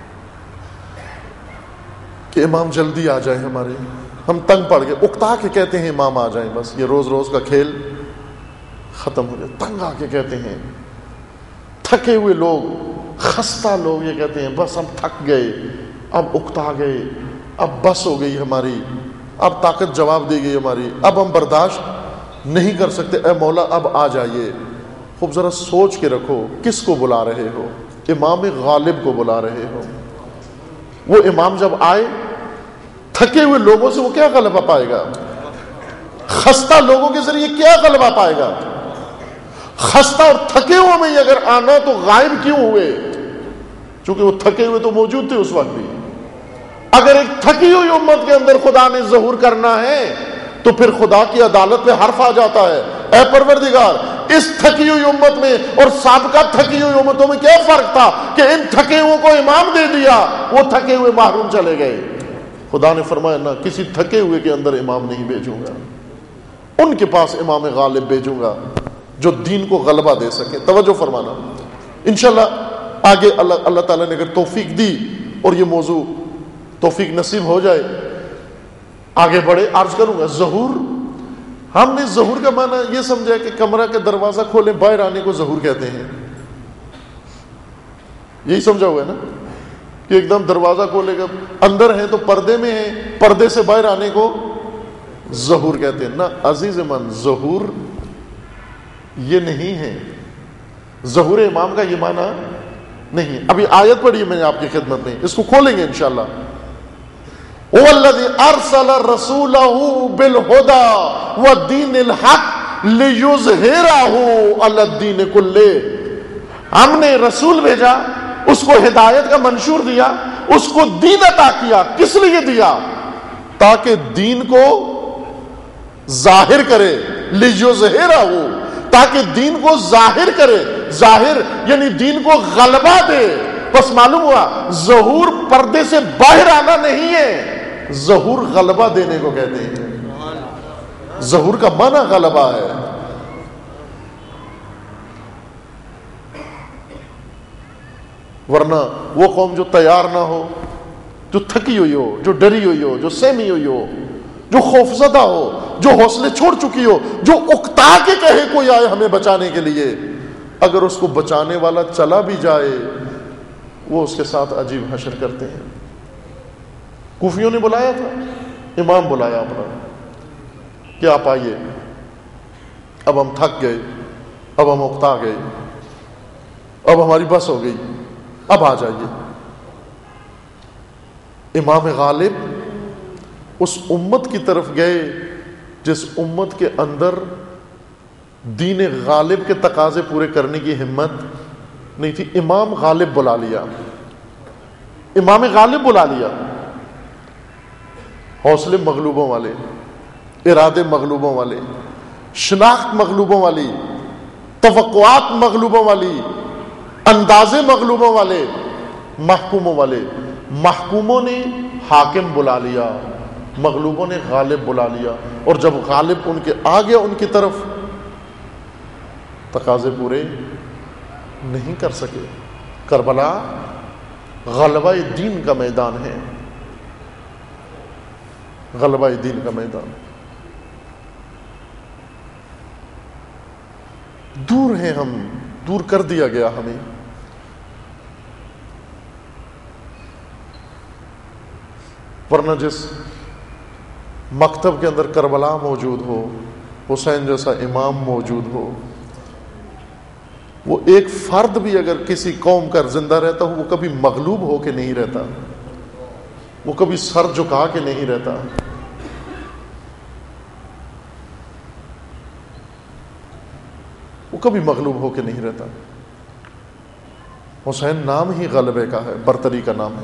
کہ امام جلدی آ جائیں ہمارے, ہم تنگ پڑ گئے, اکتا کے کہتے ہیں امام آ جائیں, بس یہ روز روز کا کھیل ختم ہو جائے. تنگ آ کے کہتے ہیں, تھکے ہوئے لوگ, خستہ لوگ یہ کہتے ہیں بس ہم تھک گئے, اب اکتا گئے, اب بس ہو گئی ہماری, اب طاقت جواب دے گئی ہماری, اب ہم برداشت نہیں کر سکتے، اے مولا اب آ جائیے. خوب ذرا سوچ کے رکھو کس کو بلا رہے ہو؟ امام غالب کو بلا رہے ہو. وہ امام جب آئے تھکے ہوئے لوگوں سے وہ کیا غلبہ پائے گا؟ خستہ لوگوں کے ذریعے کیا غلبہ پائے گا؟ خستہ اور تھکے ہوئے میں اگر آنا تو غائب کیوں ہوئے؟ چونکہ وہ تھکے ہوئے تو موجود تھے اس وقت بھی. اگر ایک تھکی ہوئی امت کے اندر خدا نے ظہور کرنا ہے تو پھر خدا کی عدالت پہ حرف آ جاتا ہے، اے پروردگار اس تھکی ہوئی امت میں اور سابقہ تھکی ہوئی امتوں میں کیا فرق تھا کہ ان تھکے ہوئے کو امام دے دیا، وہ تھکے ہوئے محروم چلے گئے. خدا نے فرمایا نہ، کسی تھکے ہوئے کے اندر امام نہیں بھیجوں گا، ان کے پاس امام غالب بھیجوں گا جو دین کو غلبہ دے سکے. توجہ فرمانا. انشاءاللہ آگے اللہ تعالیٰ نے اگر توفیق دی اور یہ موضوع توفیق نصیب ہو جائے آگے بڑھے. عرض کروں گا ظہور، ہم نے ظہور کا معنی یہ سمجھا کہ کمرہ کے دروازہ کھولیں باہر آنے کو ظہور کہتے ہیں. یہی سمجھا ہوا ہے نا کہ ایک دم دروازہ کھولے گا، اندر ہیں تو پردے میں ہیں، پردے سے باہر آنے کو ظہور کہتے ہیں. نہ عزیز من، ظہور یہ نہیں ہے، ظہور امام کا یہ معنی نہیں. ابھی آیت پڑھی میں نے آپ کی خدمت میں، اس کو کھولیں گے انشاءاللہ. وَالَّذِي أَرْسَلَ رَسُولَهُ بِالْهُدَى وَالدِّينِ الْحَقِّ لِيُظْهِرَهُ عَلَى الدِّينِ كُلِّهِ. ہم نے رسول بھیجا، اس کو ہدایت کا منشور دیا، اس کو دین عطا کیا. کس لیے دیا؟ تاکہ دین کو ظاہر کرے. لِيُظْهِرَهُ، تاکہ دین کو ظاہر کرے. ظاہر یعنی دین کو غلبہ دے. بس معلوم ہوا ظہور پردے سے باہر آنا نہیں ہے، ظہور غلبہ دینے کو کہتے ہیں. ظہور کا معنی غلبہ ہے. ورنہ وہ قوم جو تیار نہ ہو، جو تھکی ہوئی ہو، جو ڈری ہوئی ہو، جو سہمی ہوئی ہو، جو خوفزدہ ہو، جو حوصلے چھوڑ چکی ہو، جو اکتا کے کہے کوئی آئے ہمیں بچانے کے لیے، اگر اس کو بچانے والا چلا بھی جائے وہ اس کے ساتھ عجیب حشر کرتے ہیں. کوفیوں نے بلایا تھا، امام بلایا اپنا کہ آپ آئیے، اب ہم تھک گئے، اب ہم اکتا گئے، اب ہماری بس ہو گئی، اب آ جائیے. امام غالب اس امت کی طرف گئے جس امت کے اندر دین غالب کے تقاضے پورے کرنے کی ہمت نہیں تھی. امام غالب بلا لیا، امام غالب بلا لیا. حوصلے مغلوبوں والے، ارادے مغلوبوں والے، شناخت مغلوبوں والی، توقعات مغلوبوں والی، اندازے مغلوبوں والے، محکوموں والے. محکوموں نے حاکم بلا لیا، مغلوبوں نے غالب بلا لیا. اور جب غالب ان کے آ گیا ان کی طرف، تقاضے پورے نہیں کر سکے. کربلا غلبہ دین کا میدان ہے، غلبہ دین کا میدان. دور ہیں ہم، دور کر دیا گیا ہمیں. ورنہ جس مکتب کے اندر کربلا موجود ہو، حسین جیسا امام موجود ہو، وہ ایک فرد بھی اگر کسی قوم کا زندہ رہتا ہو وہ کبھی مغلوب ہو کے نہیں رہتا، وہ کبھی سر جھکا کے نہیں رہتا. وہ کبھی مغلوب ہو کے نہیں رہتا. حسین نام ہی غلبے کا ہے، برتری کا نام ہے.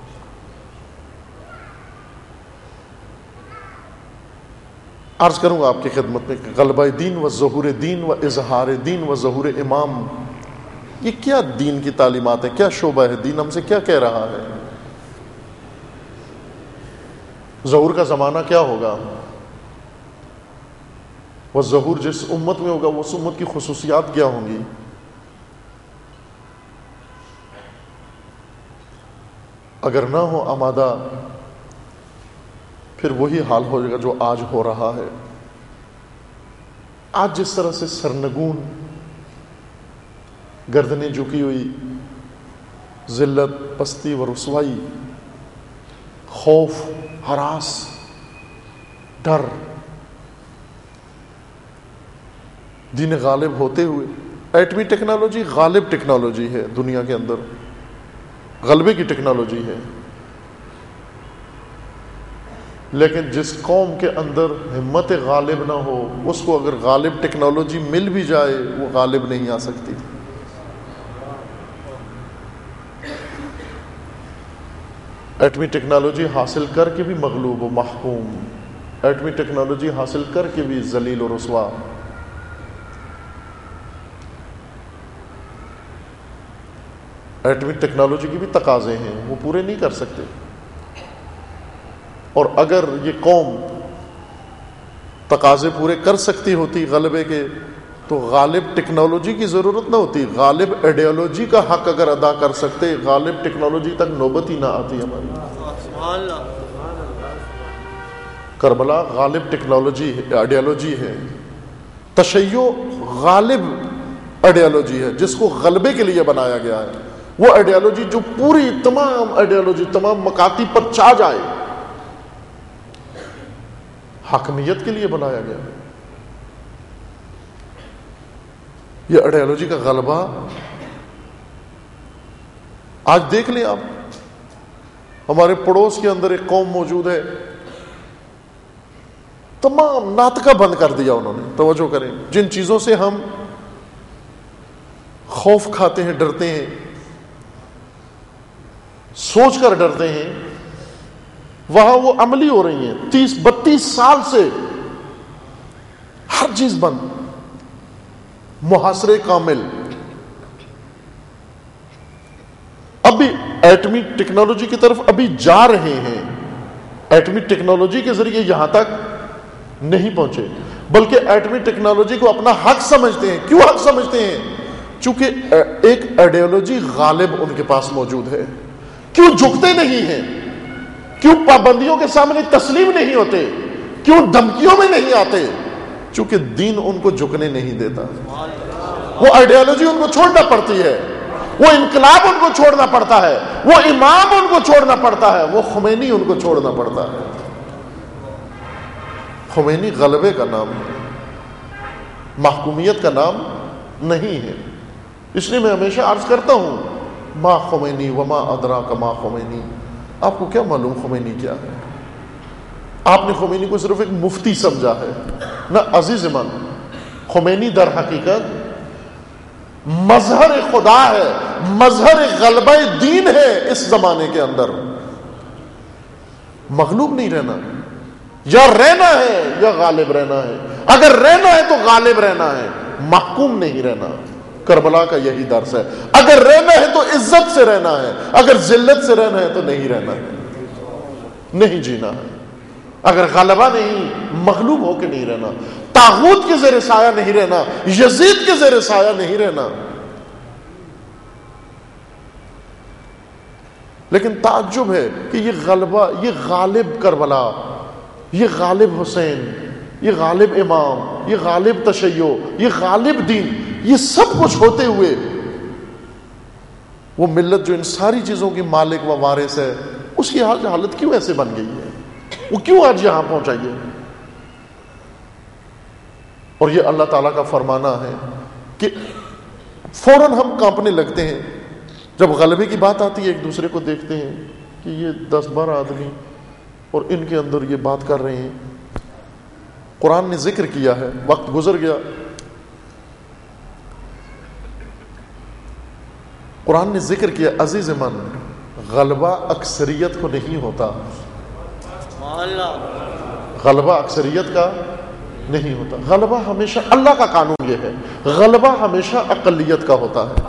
عرض کروں گا آپ کی خدمت میں کہ غلبہ دین و ظہور دین و اظہار دین و ظہور امام، یہ کیا دین کی تعلیمات ہے، کیا شعبہ ہے دین، ہم سے کیا کہہ رہا ہے. ظہور کا زمانہ کیا ہوگا، وہ ظہور جس امت میں ہوگا وہ اس امت کی خصوصیات کیا ہوں گی. اگر نہ ہو آمادہ پھر وہی حال ہو جائے گا جو آج ہو رہا ہے. آج جس طرح سے سرنگون، گردنیں جھکی ہوئی، ذلت، پستی و رسوائی، خوف، ہراس، ڈر، دین غالب ہوتے ہوئے. ایٹمی ٹیکنالوجی غالب ٹیکنالوجی ہے دنیا کے اندر، غلبے کی ٹیکنالوجی ہے. لیکن جس قوم کے اندر ہمت غالب نہ ہو، اس کو اگر غالب ٹیکنالوجی مل بھی جائے وہ غالب نہیں آ سکتی. ایٹمی ٹیکنالوجی حاصل کر کے بھی مغلوب و محکوم، ایٹمی ٹیکنالوجی حاصل کر کے بھی ذلیل و رسوا. ایٹمی ٹیکنالوجی کی بھی تقاضے ہیں، وہ پورے نہیں کر سکتے. اور اگر یہ قوم تقاضے پورے کر سکتی ہوتی غلبے کے تو غالب ٹیکنالوجی کی ضرورت نہ ہوتی. غالب آئیڈیالوجی کا حق اگر ادا کر سکتے، غالب ٹیکنالوجی تک نوبت ہی نہ آتی ہماری. کربلا غالب ٹیکنالوجی ہے، آئیڈیالوجی ہے. تشیع غالب آئیڈیالوجی ہے جس کو غلبے کے لیے بنایا گیا ہے. وہ آئیڈیالوجی جو پوری تمام آئیڈیالوجی تمام مکاتب پر چھا جائے، حاکمیت کے لیے بنایا گیا. یہ آئیڈیالوجی کا غلبہ آج دیکھ لیں آپ. ہمارے پڑوس کے اندر ایک قوم موجود ہے، تمام ناطقہ بند کر دیا انہوں نے. توجہ کریں، جن چیزوں سے ہم خوف کھاتے ہیں، ڈرتے ہیں، سوچ کر ڈرتے ہیں، وہاں وہ عملی ہو رہی ہیں. 30-32 سال سے ہر چیز بند، محاصرے کامل. ابھی ایٹمی ٹیکنالوجی کی طرف ابھی جا رہے ہیں. ایٹمی ٹیکنالوجی کے ذریعے یہاں تک نہیں پہنچے، بلکہ ایٹمی ٹیکنالوجی کو اپنا حق سمجھتے ہیں. کیوں حق سمجھتے ہیں؟ چونکہ ایک آئیڈیالوجی غالب ان کے پاس موجود ہے. کیوں جھکتے نہیں ہیں؟ کیوں پابندیوں کے سامنے تسلیم نہیں ہوتے؟ کیوں دھمکیوں میں نہیں آتے؟ چونکہ دین ان کو جھکنے نہیں دیتا. وہ آئیڈیالوجی ان کو چھوڑنا پڑتی ہے، وہ انقلاب ان کو چھوڑنا پڑتا ہے، وہ امام ان کو چھوڑنا پڑتا ہے، وہ خمینی ان کو چھوڑنا پڑتا ہے. خمینی غلبے کا نام ہے، محکومیت کا نام نہیں ہے. اس لیے میں ہمیشہ عرض کرتا ہوں، ما خمینی وما ادراک ما خمینی. آپ کو کیا معلوم خمینی کیا ہے؟ آپ نے خمینی کو صرف ایک مفتی سمجھا ہے. نہ عزیز من، خمینی در حقیقت مظہر خدا ہے، مظہر غلبہ دین ہے. اس زمانے کے اندر مغلوب نہیں رہنا، یا رہنا ہے یا غالب رہنا ہے. اگر رہنا ہے تو غالب رہنا ہے، محکوم نہیں رہنا. کربلا کا یہی درس ہے. اگر رہنا ہے تو عزت سے رہنا ہے، اگر ذلت سے رہنا ہے تو نہیں رہنا ہے، نہیں جینا ہے. اگر غلبہ نہیں، مغلوب ہو کے نہیں رہنا، طاغوت کے زیر سایہ نہیں رہنا، یزید کے زیر سایہ نہیں رہنا. لیکن تعجب ہے کہ یہ غلبہ، یہ غالب کربلا، یہ غالب حسین، یہ غالب امام، یہ غالب تشیع، یہ غالب دین، یہ سب کچھ ہوتے ہوئے وہ ملت جو ان ساری چیزوں کی مالک و وارث ہے، اس کی حالت کیوں ایسے بن گئی ہے؟ وہ کیوں آج یہاں پہنچائی ہے؟ اور یہ اللہ تعالیٰ کا فرمانا ہے کہ فوراً ہم کانپنے لگتے ہیں جب غلبے کی بات آتی ہے. ایک دوسرے کو دیکھتے ہیں کہ یہ 10-12 آدمی اور ان کے اندر یہ بات کر رہے ہیں. قرآن نے ذکر کیا ہے، وقت گزر گیا. قرآن نے ذکر کیا، عزیز من، غلبہ اکثریت کو نہیں ہوتا. غلبہ اکثریت کا نہیں ہوتا. غلبہ ہمیشہ، اللہ کا قانون یہ ہے، غلبہ ہمیشہ اقلیت کا ہوتا ہے.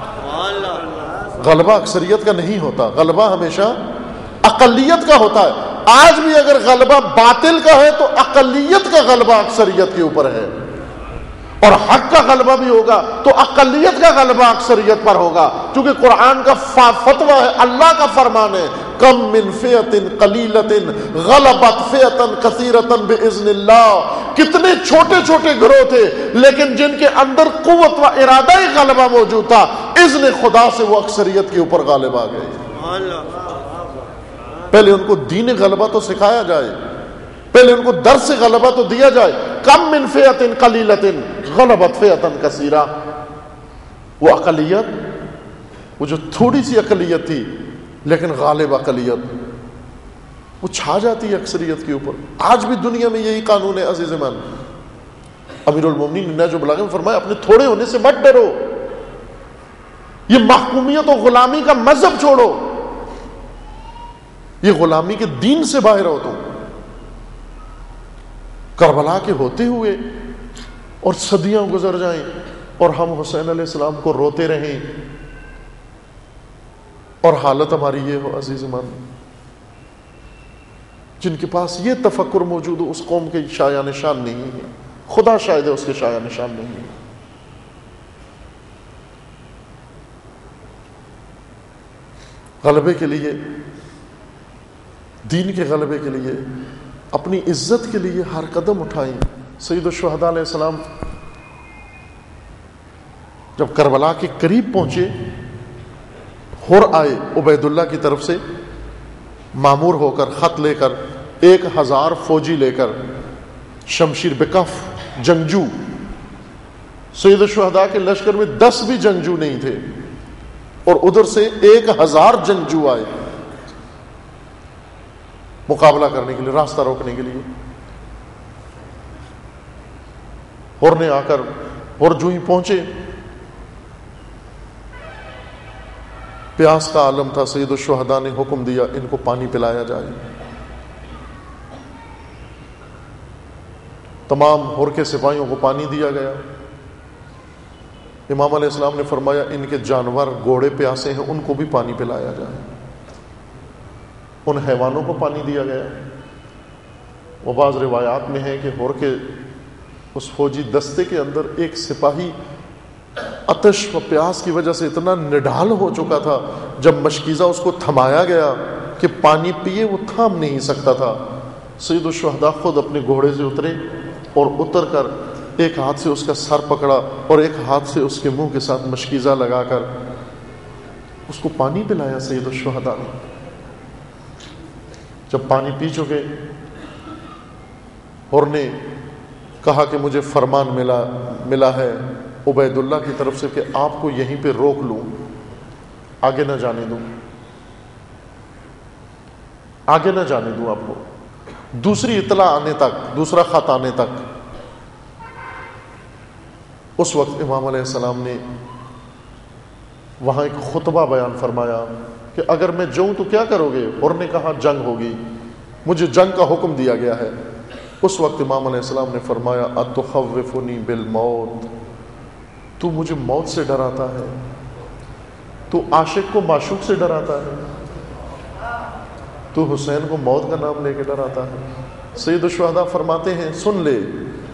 غلبہ اکثریت کا نہیں ہوتا، غلبہ ہمیشہ اقلیت کا ہوتا ہے. آج بھی اگر غلبہ باطل کا ہے تو اقلیت کا غلبہ اکثریت کے اوپر ہے، اور حق کا غلبہ بھی ہوگا تو اقلیت کا غلبہ اکثریت پر ہوگا. کیونکہ قرآن کا فتویٰ ہے، اللہ کا فرمان ہے، کم من فئۃ قلیلۃ غلبت فئۃ کثیرۃ باذن اللہ. کتنے چھوٹے چھوٹے گروہ تھے لیکن جن کے اندر قوت و ارادہ غلبہ موجود تھا، اذن خدا سے وہ اکثریت کے اوپر غالب آ گئے. پہلے ان کو دین غلبہ تو سکھایا جائے، پہلے ان کو درس غلبہ تو دیا جائے. کم من فئۃ قلیلۃ غلبت فئۃ کثیرہ، وہ اقلیت، وہ جو تھوڑی سی اقلیت تھی لیکن غالب اقلیت، وہ چھا جاتی ہے اکثریت کے اوپر۔ آج بھی دنیا میں یہی قانون ہے عزیز من۔ امیر المومنین نے نہج البلاغہ میں فرمایا اپنے تھوڑے ہونے سے مت ڈرو، یہ محکومیت و غلامی کا مذہب چھوڑو، یہ غلامی کے دین سے باہر ہو تم۔ کربلا کے ہوتے ہوئے اور صدیاں گزر جائیں اور ہم حسین علیہ السلام کو روتے رہیں اور حالت ہماری یہ ہو عزیز من۔ جن کے پاس یہ تفکر موجود ہو اس قوم کے شایع نشان نہیں ہے، خدا شاہد ہے اس کے شایع نشان نہیں ہے۔ غلبے کے لیے، دین کے غلبے کے لیے، اپنی عزت کے لیے ہر قدم اٹھائیں۔ سید الشہداء علیہ السلام جب کربلا کے قریب پہنچے، ہور آئے عبید اللہ کی طرف سے مامور ہو کر، خط لے کر، 1000 فوجی لے کر، شمشیر بکف جنگجو۔ سید الشہداء کے لشکر میں 10 بھی جنگجو نہیں تھے اور ادھر سے 1000 جنگجو آئے مقابلہ کرنے کے لیے، راستہ روکنے کے لیے۔ ہور نے آ کر، ہور جو ہی پہنچے، پیاس کا عالم تھا، سید الشہداء نے حکم دیا ان کو پانی پلایا جائے۔ تمام ہور کے سپاہیوں کو پانی دیا گیا۔ امام علیہ السلام نے فرمایا ان کے جانور گھوڑے پیاسے ہیں، ان کو بھی پانی پلایا جائے۔ ان حیوانوں کو پانی دیا گیا۔ وہ بعض روایات میں ہے کہ ہور کے اس فوجی دستے کے اندر ایک سپاہی عطش و پیاس کی وجہ سے اتنا نڈال ہو چکا تھا، جب مشکیزہ اس کو تھمایا گیا کہ پانی پیے، وہ تھام نہیں سکتا تھا۔ سید الشہداء خود اپنے گھوڑے سے اترے اور اتر کر ایک ہاتھ سے اس کا سر پکڑا اور ایک ہاتھ سے اس کے منہ کے ساتھ مشکیزہ لگا کر اس کو پانی پلایا سید الشہداء نے۔ جب پانی پی چکے، اور نے کہا کہ مجھے فرمان ملا ہے عبید اللہ کی طرف سے کہ آپ کو یہیں پہ روک لوں، آگے نہ جانے دوں، آگے نہ جانے دوں آپ کو، دوسری اطلاع آنے تک، دوسرا خط آنے تک۔ اس وقت امام علیہ السلام نے وہاں ایک خطبہ بیان فرمایا کہ اگر میں جاؤں تو کیا کرو گے؟ اور نے کہا جنگ ہوگی، مجھے جنگ کا حکم دیا گیا ہے۔ اس وقت امام علیہ السلام نے فرمایا اتخوفنی بالموت، تو مجھے موت سے ڈراتا ہے، تو عاشق کو معشوق سے ڈراتا ہے، تو حسین کو موت کا نام لے کے ڈراتا ہے۔ سید الشہداء فرماتے ہیں سن لے،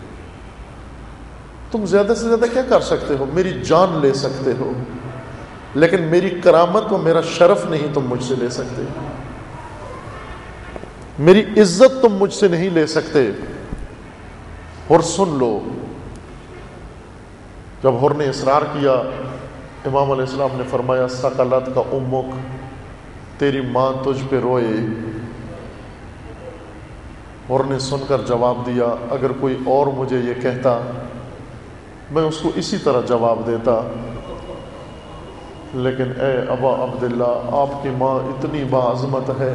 تم زیادہ سے زیادہ کیا کر سکتے ہو؟ میری جان لے سکتے ہو، لیکن میری کرامت و میرا شرف نہیں تم مجھ سے لے سکتے، میری عزت تم مجھ سے نہیں لے سکتے۔ اور سن لو، جب ہور نے اصرار کیا، امام علیہ السلام نے فرمایا ثقلت کا امک، تیری ماں تجھ پہ روئے۔ ہور نے سن کر جواب دیا اگر کوئی اور مجھے یہ کہتا میں اس کو اسی طرح جواب دیتا، لیکن اے ابا عبداللہ، آپ کی ماں اتنی باعظمت ہے،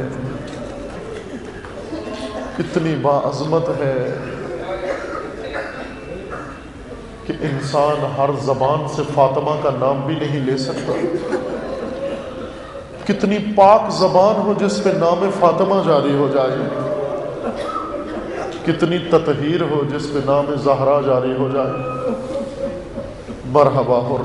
اتنی باعظمت ہے کہ انسان ہر زبان سے فاطمہ کا نام بھی نہیں لے سکتا۔ کتنی پاک زبان ہو جس پہ نام فاطمہ جاری ہو جائے، کتنی تطہیر ہو جس پہ نام زہرا جاری ہو جائے۔ مرحبا حر،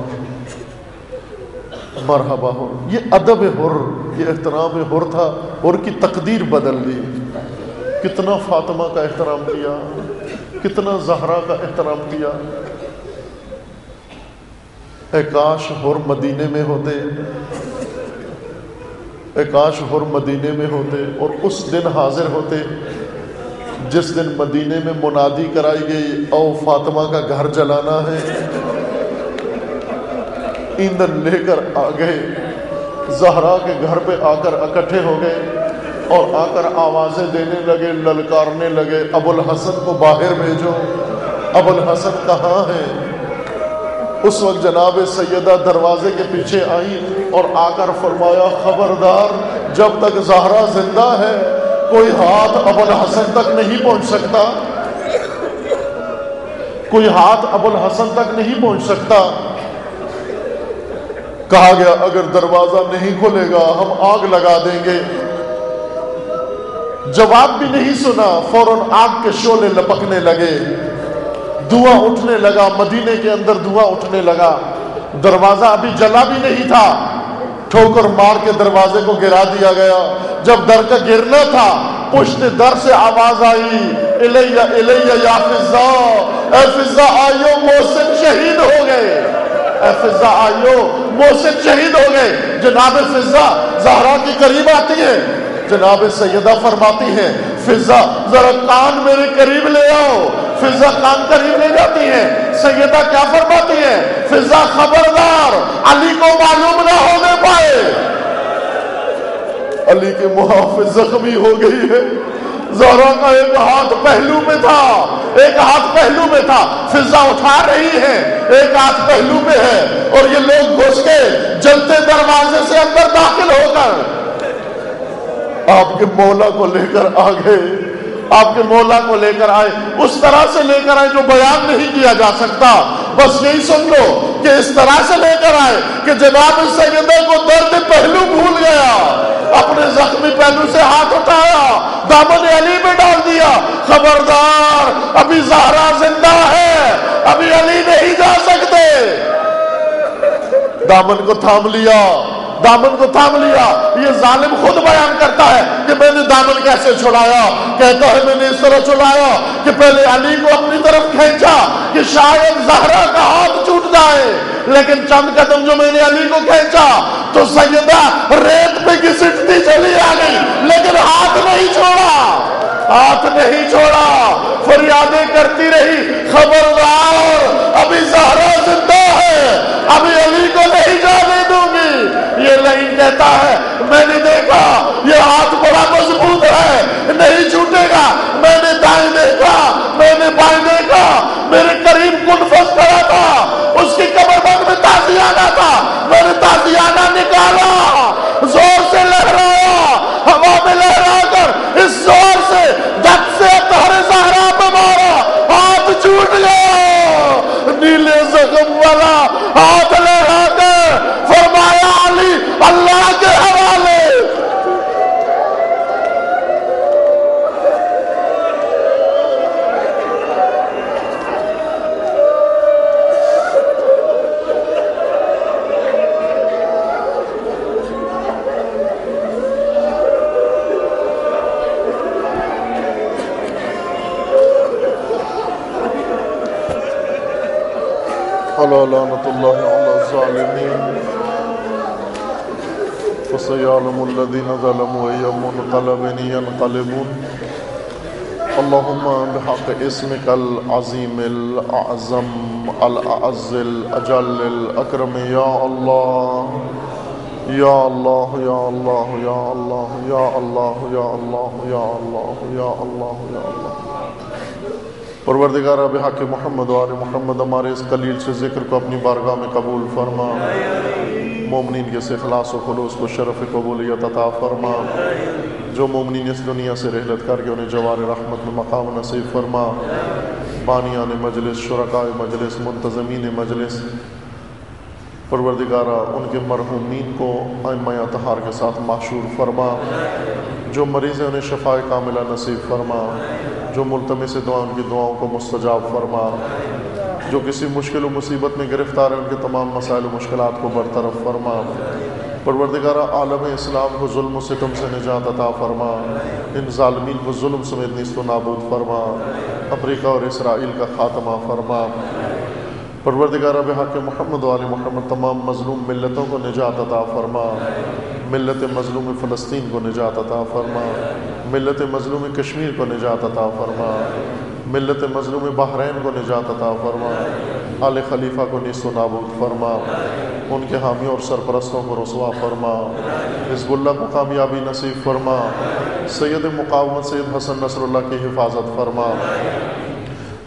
مرحبا حر، یہ ادب حر، یہ احترام حر تھا۔ حر کی تقدیر بدل دی، کتنا فاطمہ کا احترام کیا، کتنا زہرا کا احترام کیا۔ اے کاش حر مدینے میں ہوتے، اے کاش حر مدینے میں ہوتے اور اس دن حاضر ہوتے جس دن مدینے میں منادی کرائی گئی او فاطمہ کا گھر جلانا ہے۔ ایندھن لے کر آ گئے، زہرا کے گھر پہ آ کر اکٹھے ہو گئے اور آ کر آوازیں دینے لگے، للکارنے لگے ابو الحسن کو باہر بھیجو، ابو الحسن کہاں ہے؟ اس وقت جناب سیدہ دروازے کے پیچھے آئیں اور آ کر فرمایا خبردار، جب تک زہرا زندہ ہے کوئی ہاتھ ابوالحسن تک نہیں پہنچ سکتا، کوئی ہاتھ ابوالحسن تک نہیں پہنچ سکتا۔ کہا گیا اگر دروازہ نہیں کھلے گا ہم آگ لگا دیں گے۔ جواب بھی نہیں سنا، فوراً آگ کے شعلے لپکنے لگے، دھواں اٹھنے لگا، مدینے کے اندر دھواں اٹھنے لگا۔ دروازہ ابھی جلا بھی نہیں تھا، ٹھوکر مار کے دروازے کو گرا دیا گیا۔ جب در کا گرنا تھا پشت در سے آواز آئی، الیہ الیہ یا فضا، اے فضا آئیو محسن شہید ہو گئے، اے فضا آئیو محسن شہید ہو گئے۔ جناب فضا زہرا کے قریب آتی ہے، جناب سیدہ فرماتی ہیں فضا ذرا کان میرے قریب لے آؤ۔ فضا کان قریب لے جاتی ہیں، سیدہ کیا فرماتی ہیں؟ فضا خبردار علی کو معلوم نہ ہونے پائے، علی کے محافظ زخمی ہو گئی ہے۔ زہرا کا ایک ہاتھ پہلو میں تھا، ایک ہاتھ پہلو میں تھا، فضا اٹھا رہی ہے، ایک ہاتھ پہلو میں ہے، اور یہ لوگ گھس کے جلتے دروازے سے اندر داخل ہو کر آپ کے مولا کو لے کر آ گئے، آپ کے مولا کو لے کر آئے، اس طرح سے لے کر آئے جو بیان نہیں کیا جا سکتا۔ بس یہی سن لو کہ اس طرح سے لے کر آئے کہ جناب سیدہ کو درد پہلو بھول گیا، اپنے زخمی پہلو سے ہاتھ اٹھایا، دامن علی میں ڈال دیا۔ خبردار ابھی زہرا زندہ ہے، ابھی علی نہیں جا سکتے۔ دامن کو تھام لیا، دامن کو تھام لیا۔ یہ ظالم خود بیان کرتا ہے کہ میں نے دامن کیسے چھڑایا، کہتا ہے میں نے اس طرح چھڑایا کہ پہلے علی کو اپنی طرف کھینچا کہ شاید زہرا کا ہاتھ چھوٹ جائے، لیکن چند قدم جو میں نے علی کو کھینچا تو سیدہ ریت پہ گھسٹتی چلی آ گئی، لیکن ہاتھ نہیں چھوڑا، ہاتھ نہیں چھوڑا، فریادیں کرتی رہی خبردار ابھی زہرا زندہ ہے، ابھی علی کو نہیں جانے دوں گی۔ یہ لائن کہتا ہے میں نے دیکھا یہ ہاتھ بڑا مضبوط ہے، نہیں چھوٹے گا۔ میں نے دائیں دیکھا، میں نے بائیں دیکھا، میرے قریب کنفس کھڑا تھا، اس کی کمر بند میں تازیانہ تھا، میں نے تازیانہ نکالا، زور سے لہرایا، ہوا میں لہرا کر اس زور سے جب سے طہر زہرا پہ مارا، ہاتھ چھوٹ گیا۔ نیلے زخم والا ہاتھ لہرا کر فرمایا علی اللہ کے حوالے۔ لعنت اللہ علی الظالمین فسيعلم الذين ظلموا أي منقلب ينقلبون اللهم بحق اسمك العظيم الأعظم الأعز الأجل الأكرم يا الله یا اللہ یا اللہ یا اللہ یا اللہ یا اللہ یا اللہ یا اللہ یا اللہ۔ پروردگارہ بحق محمد و آل محمد ہمارے اس قلیل سے ذکر کو اپنی بارگاہ میں قبول فرما، مومنین کے سے اخلاص و خلوص کو شرف قبولیت عطا فرما، جو مومنین اس دنیا سے رحلت کر کے انہیں جوار رحمت میں مقام نصیب فرما، بانیان مجلس، شرکاء مجلس، منتظمین مجلس، پروردگارہ ان کے مرحومین کو ائمہ اطہار کے ساتھ محشور فرما، جو مریض ہیں انہیں شفاء کاملہ نصیب فرما، جو ملتمس دعا ان کی دعاؤں کو مستجاب فرما، جو کسی مشکل و مصیبت میں گرفتار ہیں ان کے تمام مسائل و مشکلات کو برطرف فرما، پروردگارہ عالم اسلام کو ظلم و ستم سے نجات عطا فرما، ان ظالمین کو ظلم سمیت نیست و نابود فرما، امریکہ اور اسرائیل کا خاتمہ فرما، پروردگارہ بحق محمد و آل محمد تمام مظلوم ملتوں کو نجات عطا فرما، ملت مظلوم فلسطین کو نجات عطا فرما، ملت مظلوم کشمیر کو نجات عطا فرما، ملت مظلوم بحرین کو نجات عطا فرما، آل خلیفہ کو نیست و نابود فرما، ان کے حامیوں اور سرپرستوں کو رسوا فرما، حزب اللہ کو کامیابی نصیب فرما، سید مقاومت سید حسن نصر اللہ کی حفاظت فرما،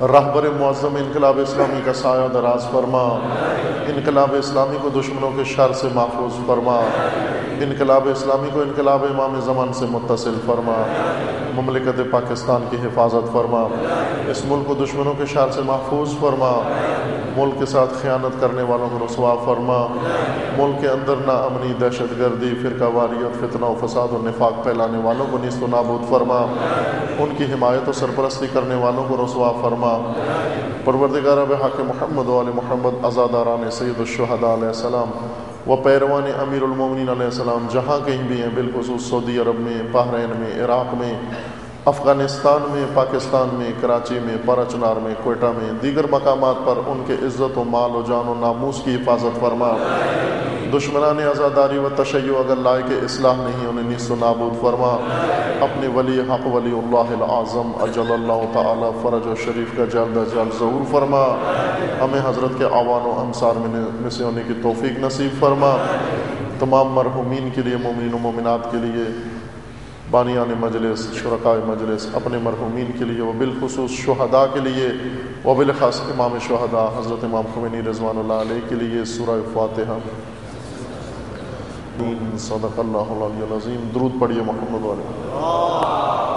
رہبر معظم انقلاب اسلامی کا سایہ دراز فرما، انقلاب اسلامی کو دشمنوں کے شر سے محفوظ فرما، انقلاب اسلامی کو انقلاب امام زمان سے متصل فرما، مملکت پاکستان کی حفاظت فرما، اس ملک کو دشمنوں کے شر سے محفوظ فرما، ملک کے ساتھ خیانت کرنے والوں کو رسوا فرما، ملک کے اندر ناامنی، دہشت گردی، فرقہ واریت، فتنہ و فساد و نفاق پھیلانے والوں کو نیست و نابود فرما، ان کی حمایت و سرپرستی کرنے والوں کو رسوا فرما۔ پروردگار بحق محمد و آل محمد، عزاداران سید الشہداء علیہ السلام و پیروان امیر المومنین علیہ السلام جہاں کہیں بھی ہیں، بالخصوص سعودی عرب میں، بحرین میں، عراق میں، افغانستان میں، پاکستان میں، کراچی میں، پراچنار میں، کوئٹہ میں، دیگر مقامات پر ان کے عزت و مال و جان و ناموس کی حفاظت فرما۔ دشمنان عزاداری و تشیع اگر لائق اصلاح نہیں، انہیں نیست و نابود فرما۔ اپنے ولی حق ولی اللہ العظم اجل اللہ تعالی فرج و شریف کا جلد از جلد ظہور فرما، ہمیں حضرت کے اعوان و انصار میں سے ہونے کی توفیق نصیب فرما۔ تمام مرحومین کے لیے، مومنین و مومنات کے لیے، بانیان مجلس، شرکاء مجلس، اپنے مرحومین کے لیے و بالخصوص شہداء کے لیے و بالخاص امام شہداء حضرت امام خمینی رضوان اللہ علیہ کے لیے سورہ فاتحہ۔ صدق اللہ العلی العظیم۔ درود پڑھیے محمد علیہ۔